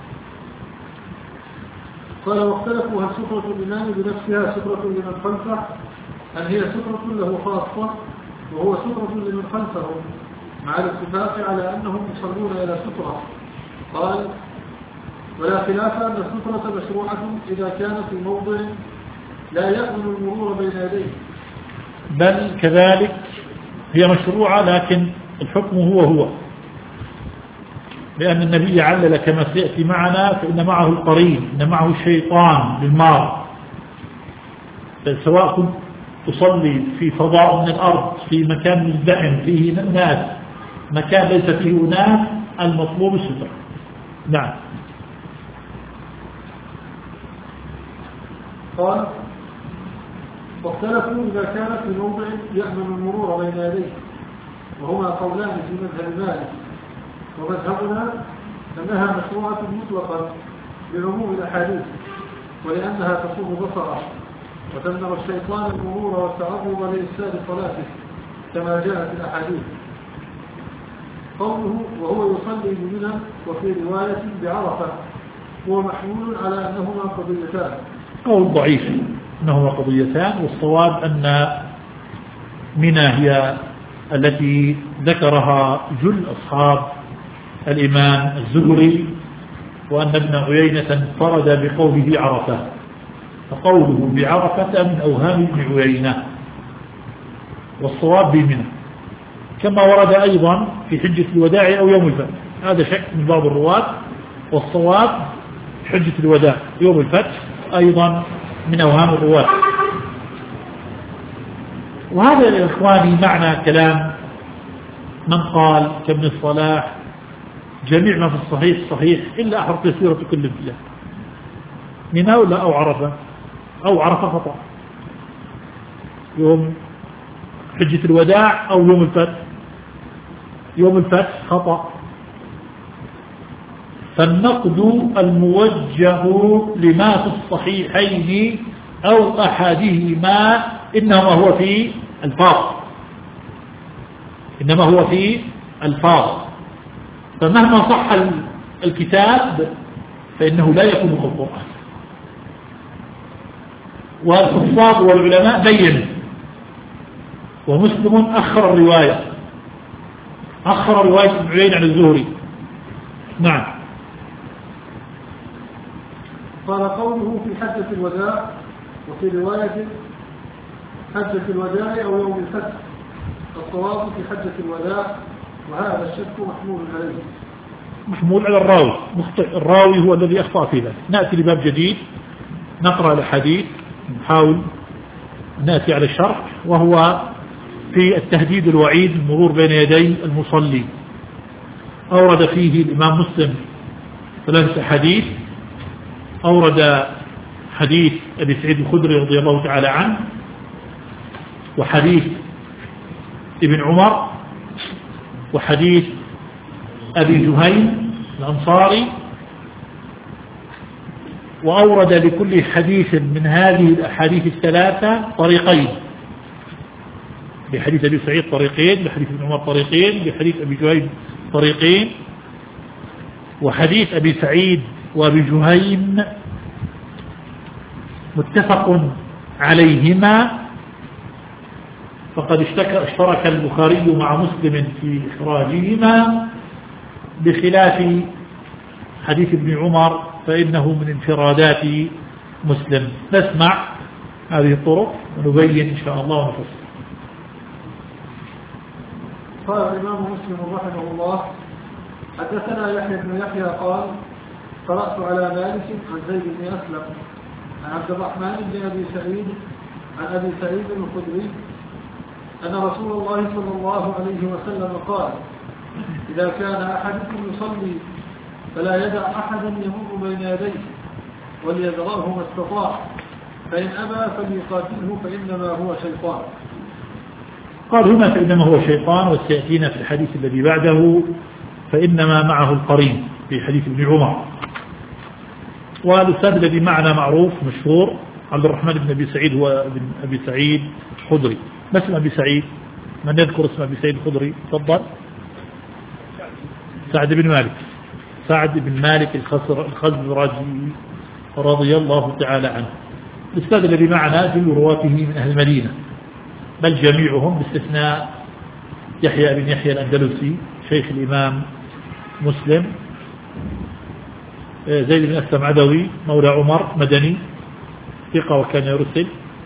قال واختلفوا هل سترة الإمام بنفسها سترة لمن خلفه أم هي سترة له خاصة وهو سترة لمن خلفه، مع الاتفاق على أنهم يصلون إلى سترة. قال ولا خلاف أن السترة مشروعة إذا كانت في موضع لا يأمن المرور بين يديه، بل كذلك هي مشروعة، لكن الحكم هو لأن النبي علل كما سيأتي معنا، فإن معه القرين، إن معه الشيطان للمار. سواء كنت تصلي في فضاء من الأرض، في مكان مزدحم فيه الناس، مكان ليس فيه ناس، المطلوب الستر. نعم. قال واختلفوا إذا كانت في موضع يأمن المرور بين يديه، وهما قولان في مذهب مالك، ومذهبنا أنها مشروعة مطلقا لعموم الأحاديث، ولأنها تصوم بصره وتمنع الشيطان المرور والتعرض لإفساد صلاته كما جاء في الأحاديث. قوله وهو يصلي بمنى وفي رواية بعرفة هو محمول على أنهما قضيتان. قول ضعيف أنهما قضيتان، والصواب أن منى هي التي ذكرها جل أصحاب الإمام الزهري، وأن ابن عيينة انفرد بقوله عرفة، فقوله بعرفة من أوهام ابن عيينة، والصواب بمنى، كما ورد أيضا في حجة الوداع أو يوم الفتح. هذا شك من بعض الرواة، والصواب حجة الوداع يوم الفتح أيضا من أوهام الرواة. وهذا يا إخواني معنى كلام من قال كابن الصلاح جميع ما في الصحيح صحيح إلا أحرق يسيرة كل فيها، منى ولا أو عرفة خطأ، يوم حجة الوداع أو يوم الفتح، يوم الفتح خطأ. فالنقد الموجه لما في الصحيحين أو أحدهما إنما هو في الفاظ، فمهما صح الكتاب فإنه لا يكون كالقرآن. والحفاظ والعلماء بيّنوا، ومسلم أخر رواية ابن عيينة عن الزهري. نعم. قال قوله في حجة الوداع وفي رواية حجة الوداع أو يوم الفتح، الصواب في حجة الوداع، وهذا الشك محمول على الراوي، الراوي هو الذي أخطأ في ذلك. نأتي لباب جديد نقرأ الحديث، نحاول نأتي على الشرح، وهو في التهديد الوعيد المرور بين يدي المصلي. أورد فيه الإمام مسلم 3 حديث. أورد حديث أبي سعيد الخدري رضي الله تعالى عنه، وحديث ابن عمر وحديث أبي جهيم الأنصاري، وأورد لكل حديث من هذه الأحاديث الثلاثة طريقين، بحديث أبي سعيد طريقين، بحديث ابن عمر طريقين، بحديث أبي جهيم طريقين. وحديث أبي سعيد وأبي جهيم متفق عليهما، فقد اشترك البخاري مع مسلم في إخراجهما، بخلاف حديث ابن عمر فإنه من انفرادات مسلم. نسمع هذه الطرق ونبين إن شاء الله ونفصل. قال الإمام مسلم رحمه الله: حدثنا يحيى بن يحيى قال: قرأت على مالك عن زيد بن أسلم عن عبد الرحمن بن أبي سعيد عن أبي سعيد الخدري أن رسول الله صلى الله عليه وسلم قال: إذا كان أحدكم يصلي فلا يدع أحدا يمر بين يديه وليدراه ما استطاع، فإن أبى فليقاتله فإنما هو شيطان. قال هنا فإنما هو شيطان، وسيأتينا في الحديث الذي بعده فإنما معه القرين في حديث ابن عمر. والأستاذ الذي معنا معروف مشهور عبد الرحمن بن أبي سعيد هو ابن أبي سعيد الخدري. ما اسم أبي سعيد؟ من يذكر اسم أبي سعيد الخدري؟ تفضل. سعد بن مالك، سعد بن مالك الخزرجي رضي الله تعالى عنه. الأستاذ الذي معنا جل رواته من أهل المدينة، بل جميعهم باستثناء يحيى بن يحيى الأندلسي شيخ الإمام مسلم. زيد بن أسلم عدوي مولى عمر مدني ثقة وكان يرسل.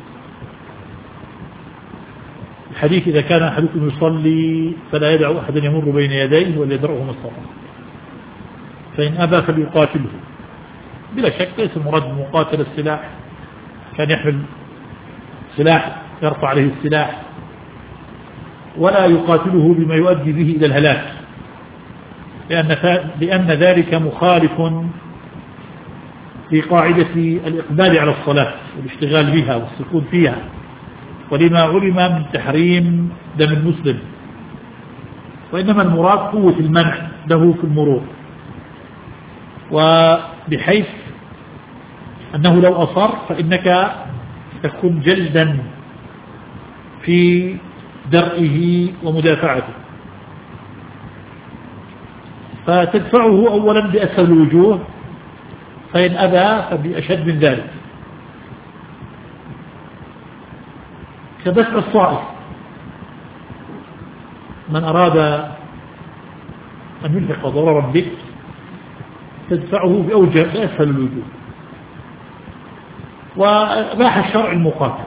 الحديث: إذا كان أحدكم يصلي فلا يدع أحدا يمر بين يديه وليدرعه ما استطاع، فإن أبى فليقاتله. بلا شك ليس المراد بمقاتل السلاح، كان يحمل سلاح يرفع عليه السلاح، ولا يقاتله بما يؤدي به إلى الهلاك، لأن ذلك مخالف في قاعدة الإقبال على الصلاة والاشتغال بها والسكون فيها، ولما علم من تحريم دم المسلم. وإنما المراد قوة المنع له في المرور، وبحيث أنه لو أصر فإنك تكون جلدا في درئه ومدافعته، فتدفعه أولا بأسهل الوجوه، فإن أبى فبأشد من ذلك، كدفع الصائف. من أراد أن يلحق ضررا بك تدفعه بأسهل الوجوه. وأباح الشرع المقاتل،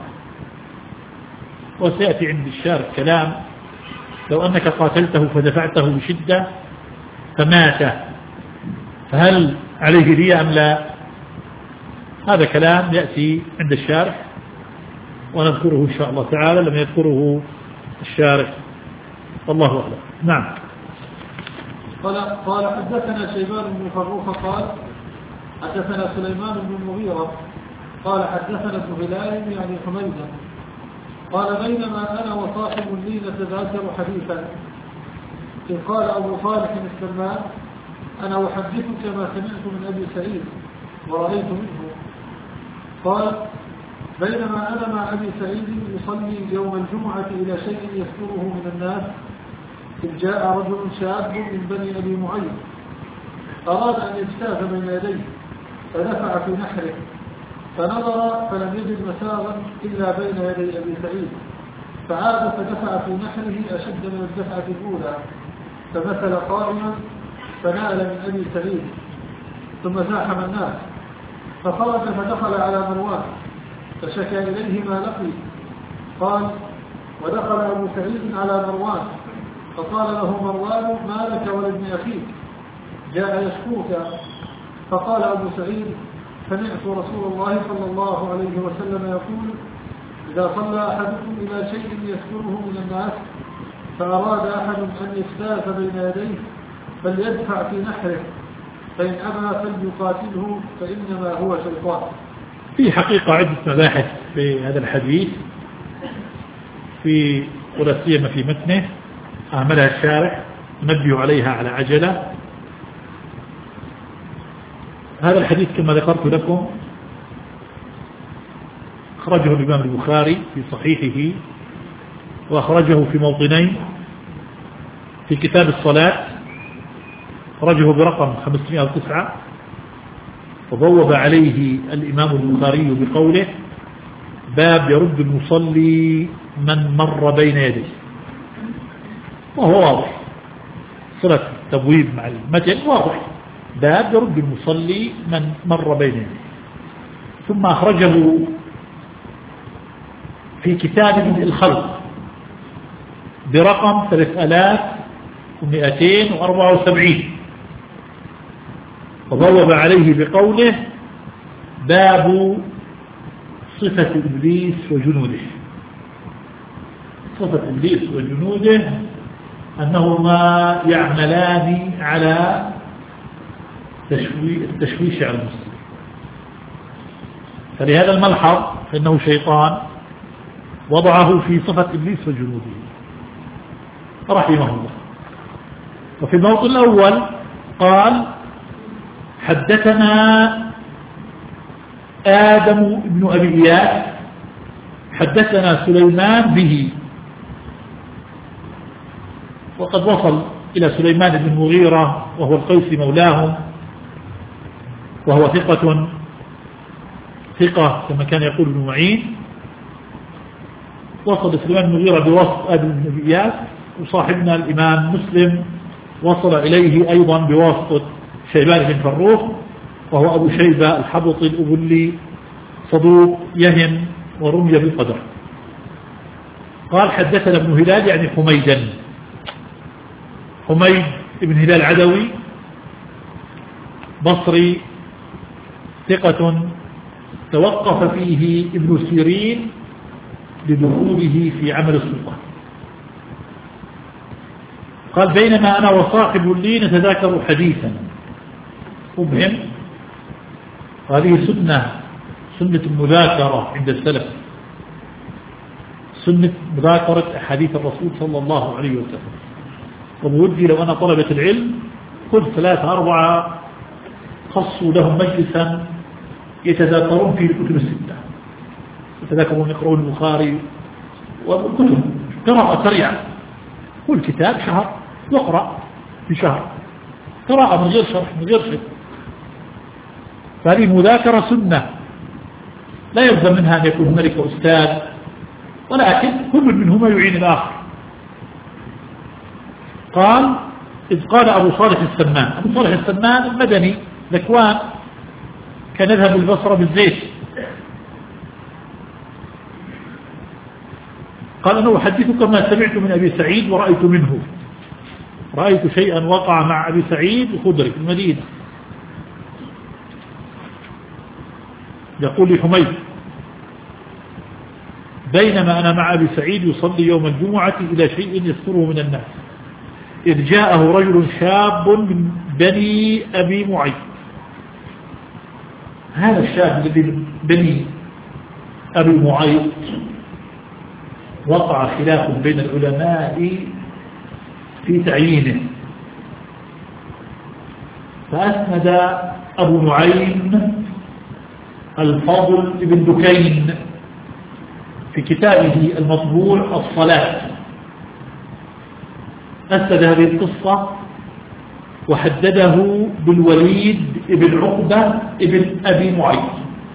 وسيأتي عند الشارع كلام: لو أنك قاتلته فدفعته بشدة فمات فهل عليه دية أم لا؟ هذا كلام يأتي عند الشارع ونذكره إن شاء الله تعالى، لم يذكره الشارع، والله أعلم. نعم. قال حدثنا شيبان بن فروخ قال حدثنا سليمان بن المغيرة قال حدثنا ابن هلال يعني حميدا قال: بينما أنا وصاحب لي نتذاكر حديثا، إذ قال أبو صالح السمان: أنا أحدثك ما سمعت من أبي سعيد ورأيت منه. قال: بينما أنا مع أبي سعيد يصلي يوم الجمعة إلى شيء يذكره من الناس، إذ جاء رجل شاب من بني أبي معين أراد أن يجتاز بين يديه، فدفع في نحره، فنظر فلم يجد مساغا إلا بين يدي أبي سعيد، فعاد فدفع في نحره أشد من الدفعة الأولى، فمثل قائما فنال من أبي سعيد، ثم زاحم الناس، فخرج فدخل على مروان فشكى إليه ما لقي. قال: ودخل أبو سعيد على مروان فقال له مروان: ما لك ولابن أخيك؟ جاء يشكوك. فقال أبو سعيد: سمعت رسول الله صلى الله عليه وسلم يقول: إذا صلى أحدكم إلى شيء يذكره من الناس فأراد أحد أن يجتاز بين يديه فليدفع في نحره، فإن أبى فليقاتله فإنما هو شيطان. في حقيقة عدة مباحث في هذا الحديث. ولا سيما في متنه أعملها الشارح نبه عليها على عجلة. هذا الحديث كما ذكرت لكم أخرجه الإمام البخاري في صحيحه، وأخرجه في موطنين في كتاب الصلاة، أخرجه برقم 509، وبوب عليه الإمام البخاري بقوله: باب يرد المصلي من مر بين يديه. وهو واضح، صلة التبويب مع المتن واضح، باب يرد المصلي من مر بين يديه. ثم أخرجه في كتاب الخلق برقم 3274، وبوب عليه بقوله: باب صفة إبليس وجنوده. صفة إبليس وجنوده أنهما يعملان على التشويش على المسلم. فلهذا الملحظ فإنه شيطان وضعه في صفة إبليس وجنوده رحمه الله. وفي الموطن الأول قال: حدثنا آدم بن أبي إياس حدثنا سليمان به. وقد وصل إلى سليمان بن المغيرة وهو القيسي مولاهم، وهو ثقة كما كان يقول ابن معين. وصل سليمان بن المغيرة بواسطة آدم بن أبي إياس، وصاحبنا الإمام مسلم وصل إليه أيضا بواسطة شيبان بن فروخ، وهو أبو شيبة الحبطي الأبلي صدوق يهم ورمي بالقدر. قال: حدثنا ابن هلال يعني حميد بن هلال عدوي بصري ثقة توقف فيه ابن سيرين لدخوله في عمل السلطان. قال: بينما أنا وصاحب لي نتذاكر حديثا مبهم. هذه سنة المذاكرة عند السلف، سنة مذاكرة أحاديث الرسول صلى الله عليه وسلم. وبودي لو أنا طلبة العلم كل 3-4 خصوا لهم مجلسا يتذاكرون فيه الكتب الستة، يتذاكرون يقرؤون البخاري والكتب قراءة سريعة، كل كتاب شهر يقرأ في شهر، قراءة من غير شرح من غير شيء. فهذه مذاكرة سنة لا يلزم منها أن يكون هنالك أستاذ، ولكن كل منهما يعين الآخر. قال: إذ قال أبو صالح السمان المدني ذكوان، كان يذهب البصرة بالزيت. قال: أنا أحدثك ما سمعت من أبي سعيد ورأيت منه، رأيت شيئا وقع مع أبي سعيد الخدري في المدينة. يقول لي حميد: بينما أنا مع أبي سعيد يصلي يوم الجمعة إلى شيء يستره من الناس، إذ جاءه رجل شاب من بني أبي معيط. هذا الشاب الذي بني أبي معيط وقع خلاف بين العلماء في تعيينه، فأسند أبو نعيم الفضل بن دكين في كتابه المطبوع الصلاة، أسند هذه القصة وحدده بالوليد بن عقبة بن أبي معيط.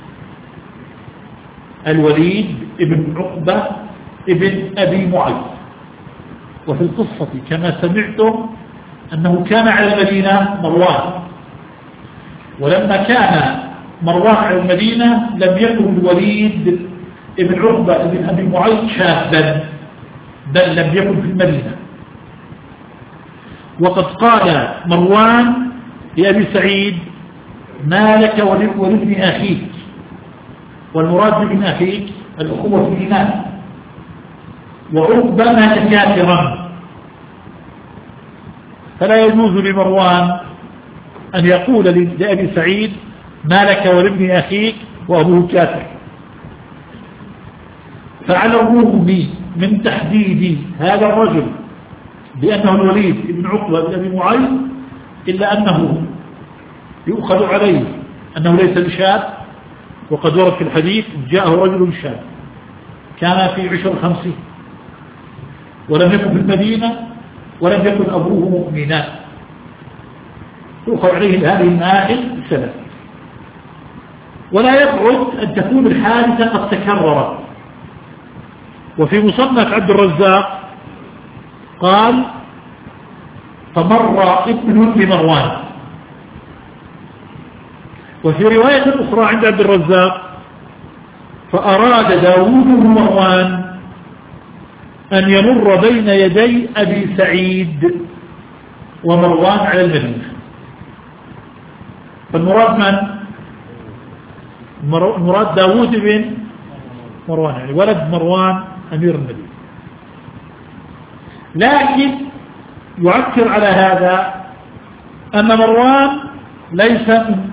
الوليد بن عقبة بن أبي معيط. وفي القصة كما سمعتم أنه كان على المدينة مروان، ولما كان مروان على المدينة لم يكن الوليد بن عقبة بن أبي معيط شابا، بل لم يكن في المدينة. وقد قال مروان لأبي سعيد: ما لك ولابن أخيك، والمراد بابن أخيك الأخوة في الإيمان، وعقبة مات كافرا، فلا يجوز لمروان أن يقول لأبي سعيد: ما لك ولابن أخيك وأبوه كافر. فعلى الرغم من تحديد هذا الرجل بأنه الوليد بن عقبة بن أبي معيط إلا أنه يؤخذ عليه أنه ليس بشاب، وقد ورد في الحديث جاءه رجل شاب كان في 50 ولم يكن في المدينة ولم يكن أبوه مؤمنا، يؤخذ عليه هذه المآهل بسبب. ولا يبعد أن تكون الحادثة قد تكررت. وفي مصنف عبد الرزاق قال فمر ابن لمروان. وفي رواية أخرى عند عبد الرزاق فأراد داود بن مروان أن يمر بين يدي أبي سعيد ومروان على المدينة. فالمراد من؟ المراد داود بن مروان، يعني ولد مروان أمير المدينة. لكن يعكر على هذا أن مروان ليس من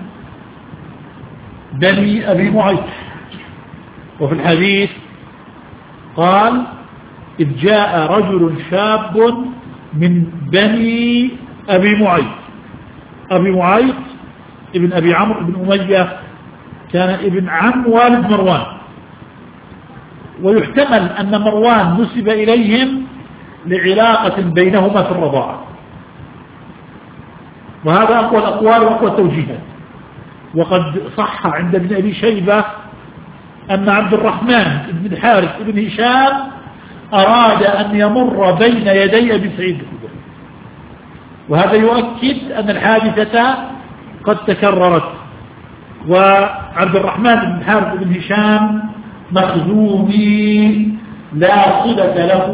بني أبي معيط. وفي الحديث قال إذ جاء رجل شاب من بني أبي معيط. أبي معيط ابن أبي عمرو بن أمية كان ابن عم والد مروان، ويحتمل أن مروان نسب إليهم لعلاقة بينهما في الرضاعة، وهذا أقوى الأقوال وأقوى التوجيهات. وقد صح عند ابن أبي شيبة أن عبد الرحمن بن الحارث بن هشام أراد أن يمر بين يدي أبي سعيد الخدري، وهذا يؤكد أن الحادثة قد تكررت. وعبد الرحمن بن الحارث بن هشام مخزومي لا صلة له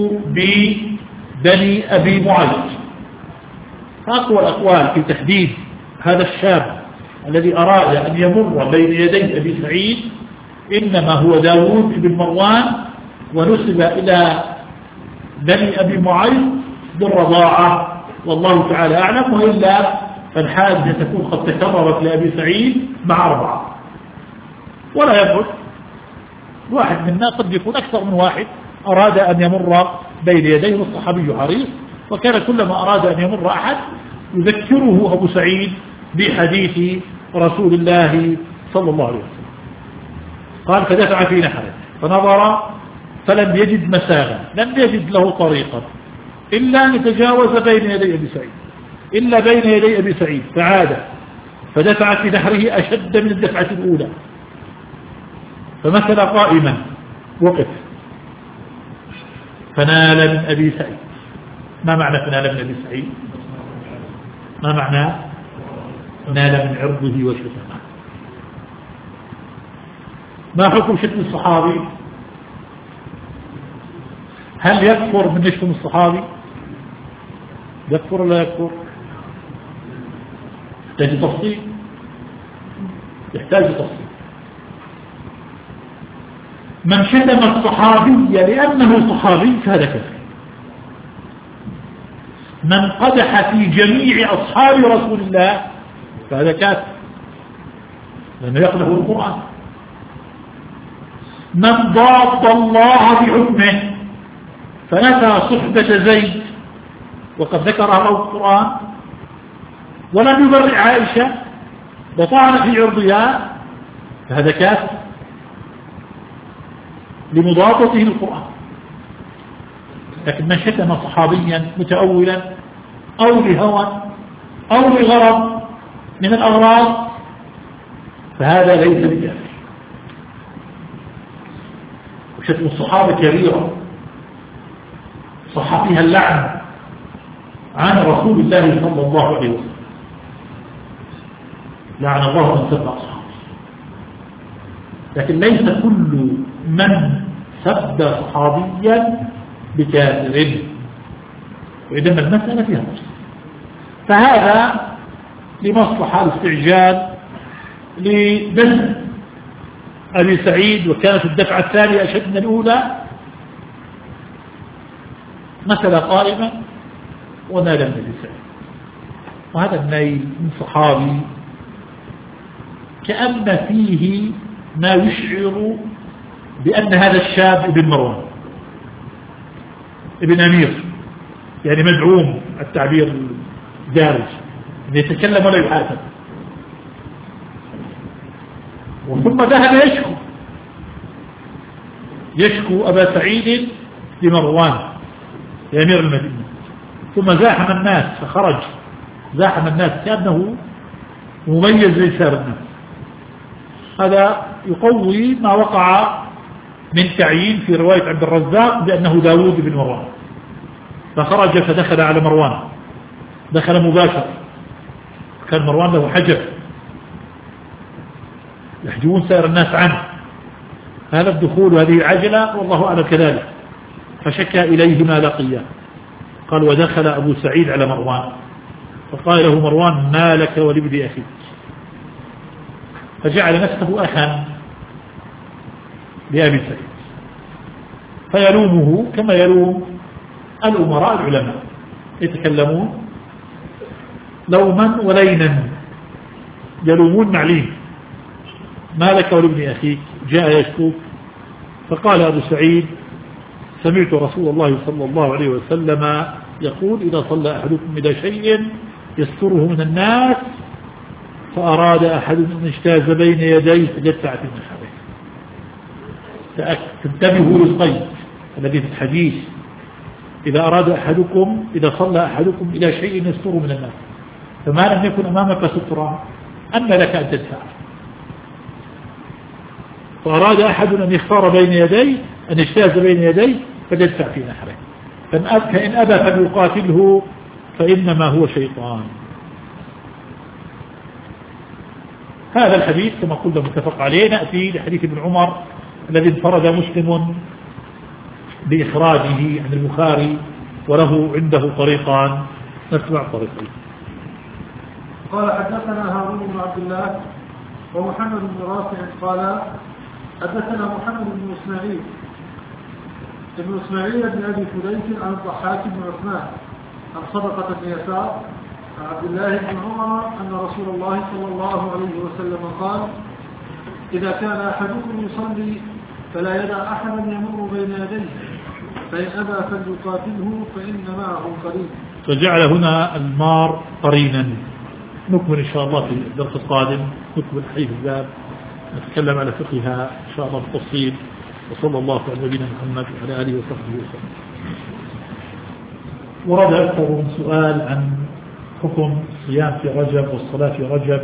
ببني أبي معيط. أقوى الأقوال في تحديد هذا الشاب الذي أراد أن يمر بين يدي أبي سعيد إنما هو داود بن مروان، ونسب إلى بني أبي معيط بالرضاعة، والله تعالى أعلم. وإلا فالحادثة تكون قد تكررت لأبي سعيد مع 4. ولا يبعد واحد منا قد يكون أكثر من واحد أراد أن يمر بين يديه، والصحابي حريص، وكان كلما أراد أن يمر أحد يذكره أبو سعيد بحديث رسول الله صلى الله عليه وسلم. قال فدفع في نحره فنظر فلم يجد مساغا، لم يجد له طريقا إلا أن يتجاوز بين يدي أبي سعيد، إلا بين يدي أبي سعيد، فعاد فدفع في نحره أشد من الدفعة الأولى، فمثل قائما وقف فنال من أبي سعيد. ما معنى فنال من أبي سعيد؟ ما معنى نال من عرضه وشتمه؟ ما حكم شتم الصحابي؟ هل يكفر من يشتم الصحابي؟ يكفر ولا يكفر؟ يحتاج تفصيل، يحتاج تفصيل. من شتم الصحابي لأنه صحابي فهذا كفر. من قدح في جميع أصحاب رسول الله فهذا كافر، لأنه يقدح القرآن. من ضاد الله بحكمه فنفى صحبة زيد وقد ذكرها له القرآن، ولم يبرئ عائشة وطعن في عرضها فهذا كافر لمضادته القرآن. لكن من شتم صحابيا متأولا أو لهوى أو لغرض من الأغراض فهذا ليس بكافر. وشتم الصحابة كبيرة صح فيها اللعن عن رسول الله صلى الله عليه وسلم، لعن الله من سب أصحابه. لكن ليس كل من سب صحابيا بكافر، وإنما المسألة فيها نفس. فهذا لمصلحة الاستعجال لدفع أبي سعيد، وكانت الدفعة الثانية أشد من الأولى، مثل قائما ونال من أبي سعيد. وهذا النيل من صحابي كأن فيه ما يشعر بأن هذا الشاب ابن مروان، ابن أمير، يعني مدعوم التعبير دارج، يتكلم ولا يحاسب. وثم ذهب يشكو أبا سعيد لمروان لأمير المدينة، ثم زاحم الناس فخرج زاحم الناس كأنه مميز لسائر الناس. هذا يقوي ما وقع من تعيين في رواية عبد الرزاق بأنه داود بن مروان، فخرج فدخل على مروان، دخل مباشر، كان مروان له حجب يحجبون سائر الناس عنه، هذا الدخول وهذه العجلة والله أعلم كذلك، فشكى إليه ما لقيه. قال ودخل أبو سعيد على مروان فقال له مروان ما لك ولابن أخيك، فجعل نفسه أخا لأبي سعيد، فيلومه كما يلوم الأمراء العلماء، يتكلمون لوما ولينا، يلومون معلين. ما لك ولابن أخيك جاء يشكوك، فقال أبو سعيد سمعت رسول الله صلى الله عليه وسلم يقول إذا صلى أحدكم إلى شيء يستره من الناس فأراد أحد أن يجتاز بين يديه فجدع في النحر. تنتبهوا للقيد الذي في الحديث، إذا أراد أحدكم إذا صلى أحدكم إلى شيء يستره من الناس فما لم يكن أمامك سترة أن لك أن تدفع، فأراد أحد أن يختار بين يديه أن يجتاز بين يديه فليدفع في نحره، فإن أبى فليقاتله فإنما هو شيطان. هذا الحديث كما قلنا متفق عليه. نأتي لحديث ابن عمر الذي انفرد مسلم بإخراجه عن البخاري وله عنده طريقان، نتبع طريقين. قال حدثنا هارون بن عبد الله ومحمد بن رافع قال حدثنا محمد بن إسماعيل بن أبي فليك عن الضحاك بن عثمان عن صدقة بن يسار عن عبد الله بن عمر أن رسول الله صلى الله عليه وسلم قال إذا كان أحدكم يصلي فلا يدع أحدا يمر بين يديه فإن أبى فليقاتله فإن معه قرين. فجعل هنا المار قرينا. نكمل إن شاء الله في الدرس القادم، نكمل حديث الباب، نتكلم على فقهها إن شاء الله بالتفصيل. وصلى الله على نبينا محمد وعلى آله وصحبه وسلم. ورد أكثر من سؤال عن حكم الصيام في رجب والصلاة في رجب.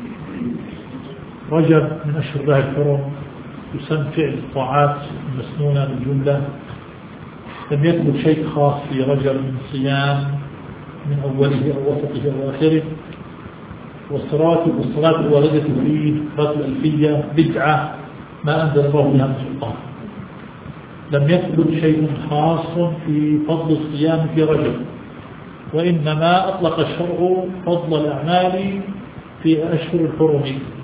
رجب من أشهر الله الحرم، يسمى فعل الطاعات المسنونة بالجملة، لم يثبت شيء خاص في رجب من صيام من أوله أو وسطه أو آخره. والصلاة الواردة فيه صلاة الألفية بدعة ما أنزل الله بها من سلطان. لم يثبت شيء خاص في فضل الصيام في رجب، وإنما أطلق الشرع فضل الأعمال في أشهر الحرم،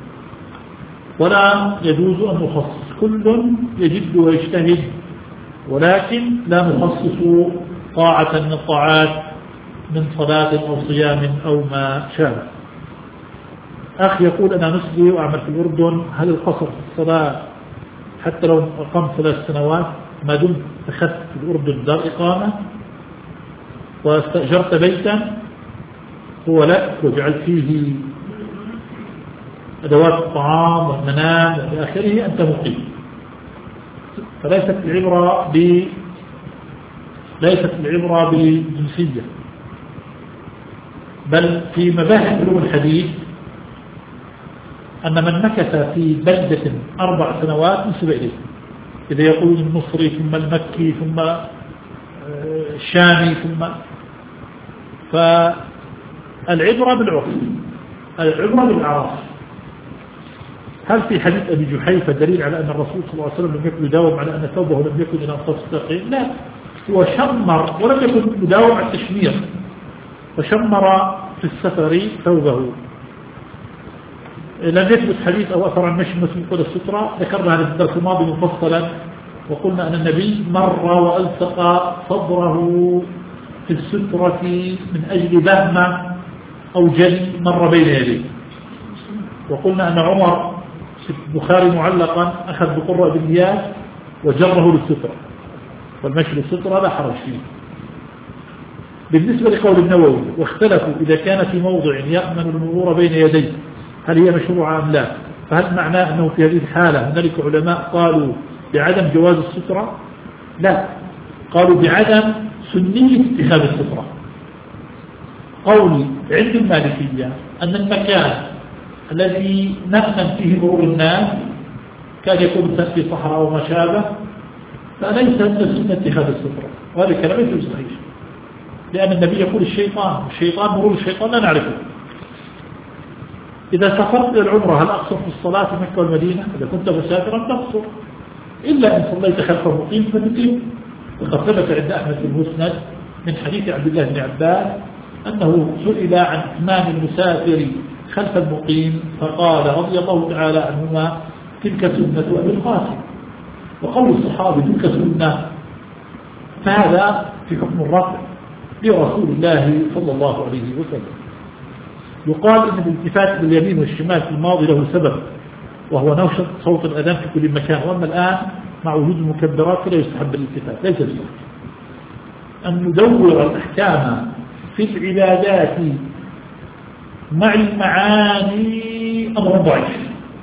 ولا يجوز أن نخصص، كل يجد ويجتهد، ولكن لا نخصص طاعة من الطاعات من صلاة أو صيام أو ما شابه. أخ يقول أنا نصلي وأعمل في الأردن، هل القصر في الصلاة حتى لو أقمت 3 سنوات ما دمت أخذت في الأردن دار إقامة واستأجرت بيتا هو لك وجعلت فيه أدوات الطعام والمنام وإلى آخره أنت مقيم. فليست العبرة بالجنسية، بل في مباحث علوم الحديث أن من مكث في بلدة 4 سنوات نسب إليه، إذا يقول المصري ثم المكي ثم الشامي ثم، فالعبرة بالعرف، العبرة بالأعراف. هل في حديث أبي جحيفة دليل على أن الرسول صلى الله عليه وسلم لم يكن يداوم على أن ثوبه لم يكن إلى أنصاف الساقين؟ لا، هو شمر ولم يكن يداوم على التشمير، وشمر في السفر ثوبه. لم يثبت حديث أو أثر عن مشي المسلم قد السترة، ذكرنا هذا في الدرس الماضي مفصلا، وقلنا أن النبي مر وألصق صدره في السترة من أجل بهمة أو جلي مر بين يديه. وقلنا أن عمر في البخاري معلقا أخذ بقرة بالياس وجره للسترة، والمشي للسترة لا حرج فيه، بالنسبة لقول النووي واختلفوا إذا كان في موضع يأمن المرور بين يديه هل هي مشروعة أم لا، فهل معناه أنه في هذه الحالة هنالك علماء قالوا بعدم جواز السترة؟ لا، قالوا بعدم سنية اتخاذ السترة. قولي عند المالكية أن المكان الذي نأمن فيه مرور الناس كان يكون في صحراء وما شابه فليس من السنة اتخاذ السترة، وهذا الكلام ليس صحيح، لأن النبي يقول الشيطان مرور الشيطان لا نعرفه. إذا سافرت إلى العمرة هل أقصر في الصلاة في مكة والمدينة؟ إذا كنت مسافرا تقصر، إلا إن صليت خلف المقيم فتقيم. وقد ثبت عند أحمد بن مسند من حديث عبد الله بن عباس أنه سئل عن إتمام المسافر خلف المقيم فقال رضي الله تعالى عنهما تلك سنة أبي القاسم. وقول الصحابي تلك سنة فهذا في حكم الرفع لرسول الله صلى الله عليه وسلم. يقال إن الالتفات باليمين والشمال في الماضي له سبب وهو نشر صوت الأذان في كل مكان، وأما الآن مع وجود المكبرات فلا يستحب الالتفات، ليس بصحيح. أن ندور الأحكام في العبادات مع المعاني أمر ضعيف،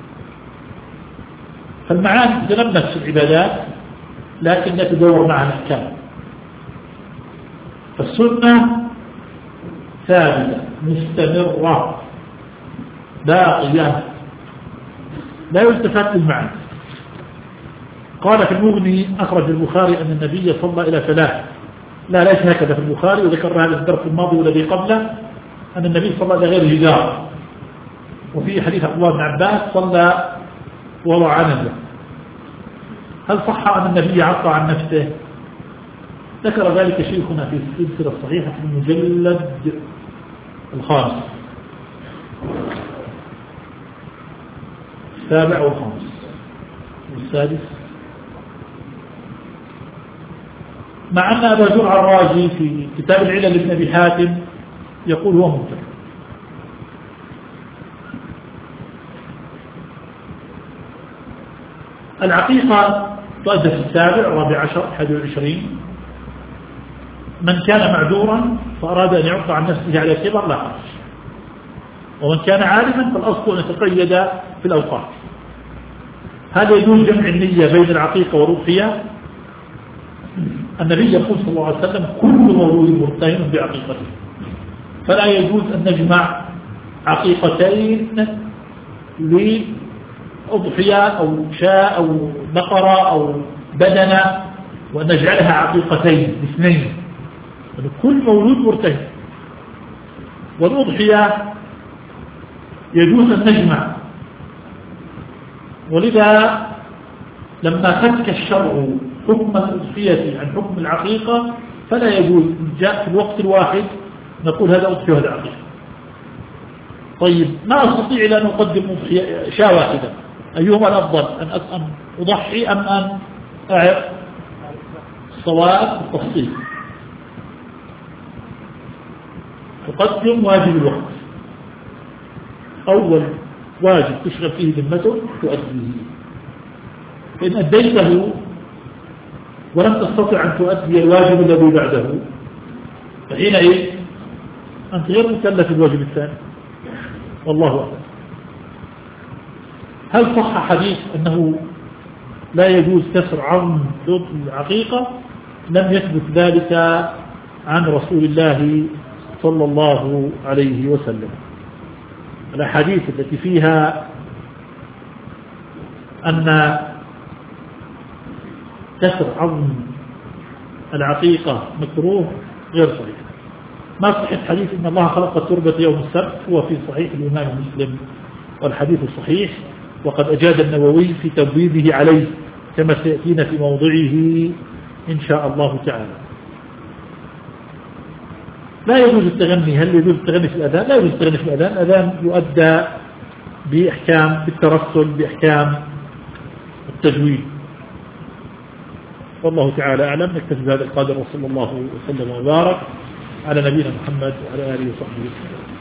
فالمعاني تتلمس في العبادات لكن لا تدور معها الأحكام. فالسنة ثابتة مستمرة باقية لا يلتفت للمعاني. قال في المغني أخرج البخاري أن النبي صلى إلى ثلاث، لا ليس هكذا في البخاري، وذكر هذا الدرس الماضي والذي قبله أن النبي صلى إلى غير جدار. وفي حديث عبد الله بن عباس صلى وضع عنده. هل صح أن النبي عفى عن نفسه؟ ذكر ذلك شيخنا في السلسلة الصحيحة في المجلد الخامس السابع والخامس والسادس، مع أن أبا زرع الرازي في كتاب العلل لابن أبي حاتم يقول هو منكر. العقيقة تؤدى في السابع الرابع عشر 21. من كان معذورا فأراد أن يعفى عن نفسه على كبر لا حرج، ومن كان عالما فالأصل أن يتقيد في الأوقات. هذا يجوز جمع النية بين العقيقة والأضحية. النبي يقول صلى الله عليه وسلم كل مولود مرتهن بعقيقته، فلا يجوز أن نجمع عقيقتين لأضحية أو شاء أو بقرة أو بدنة وأن نجعلها عقيقتين اثنين، كل مولود مرتهن. والأضحية يجوز أن نجمع، ولذا لما فك الشرع حكم الأضحية عن حكم العقيقة فلا يجوز جاء في الوقت الواحد نقول هذا أضحية وهذا عقيقة. طيب ما أستطيع إلا أن أقدم شاة واحدة، أيهما الأفضل أن أضحي أم أن أعق؟ الصواب التفصيل، تقدم واجب الوقت، أول واجب تشغل فيه ذمته تؤديه، فإن أديته ولم تستطع أن تؤدي الواجب الذي بعده فحينئذ أنت غير مكلف الواجب الثاني، والله أعلم. هل صح حديث أنه لا يجوز كسر عظم العقيقة؟ لم يثبت ذلك عن رسول الله صلى الله عليه وسلم. الأحاديث التي فيها أن كسر عظم العقيقة مكروه غير صحيح. ما صحيح حديث إن الله خلق التربة يوم السبت هو في صحيح الإمام مسلم، والحديث صحيح، وقد أجاد النووي في تبويبه عليه كما سيأتينا في موضعه إن شاء الله تعالى. لا يجوز التغني. هل يجوز التغني في الأذان؟ لا يجوز التغني في الأذان. الأذان يؤدى بأحكام بالترسل بأحكام التجويد، والله تعالى أعلم. نكتفي بهذا القدر، وصلى الله وسلم وبارك على نبينا محمد وعلى آله وصحبه وسلم.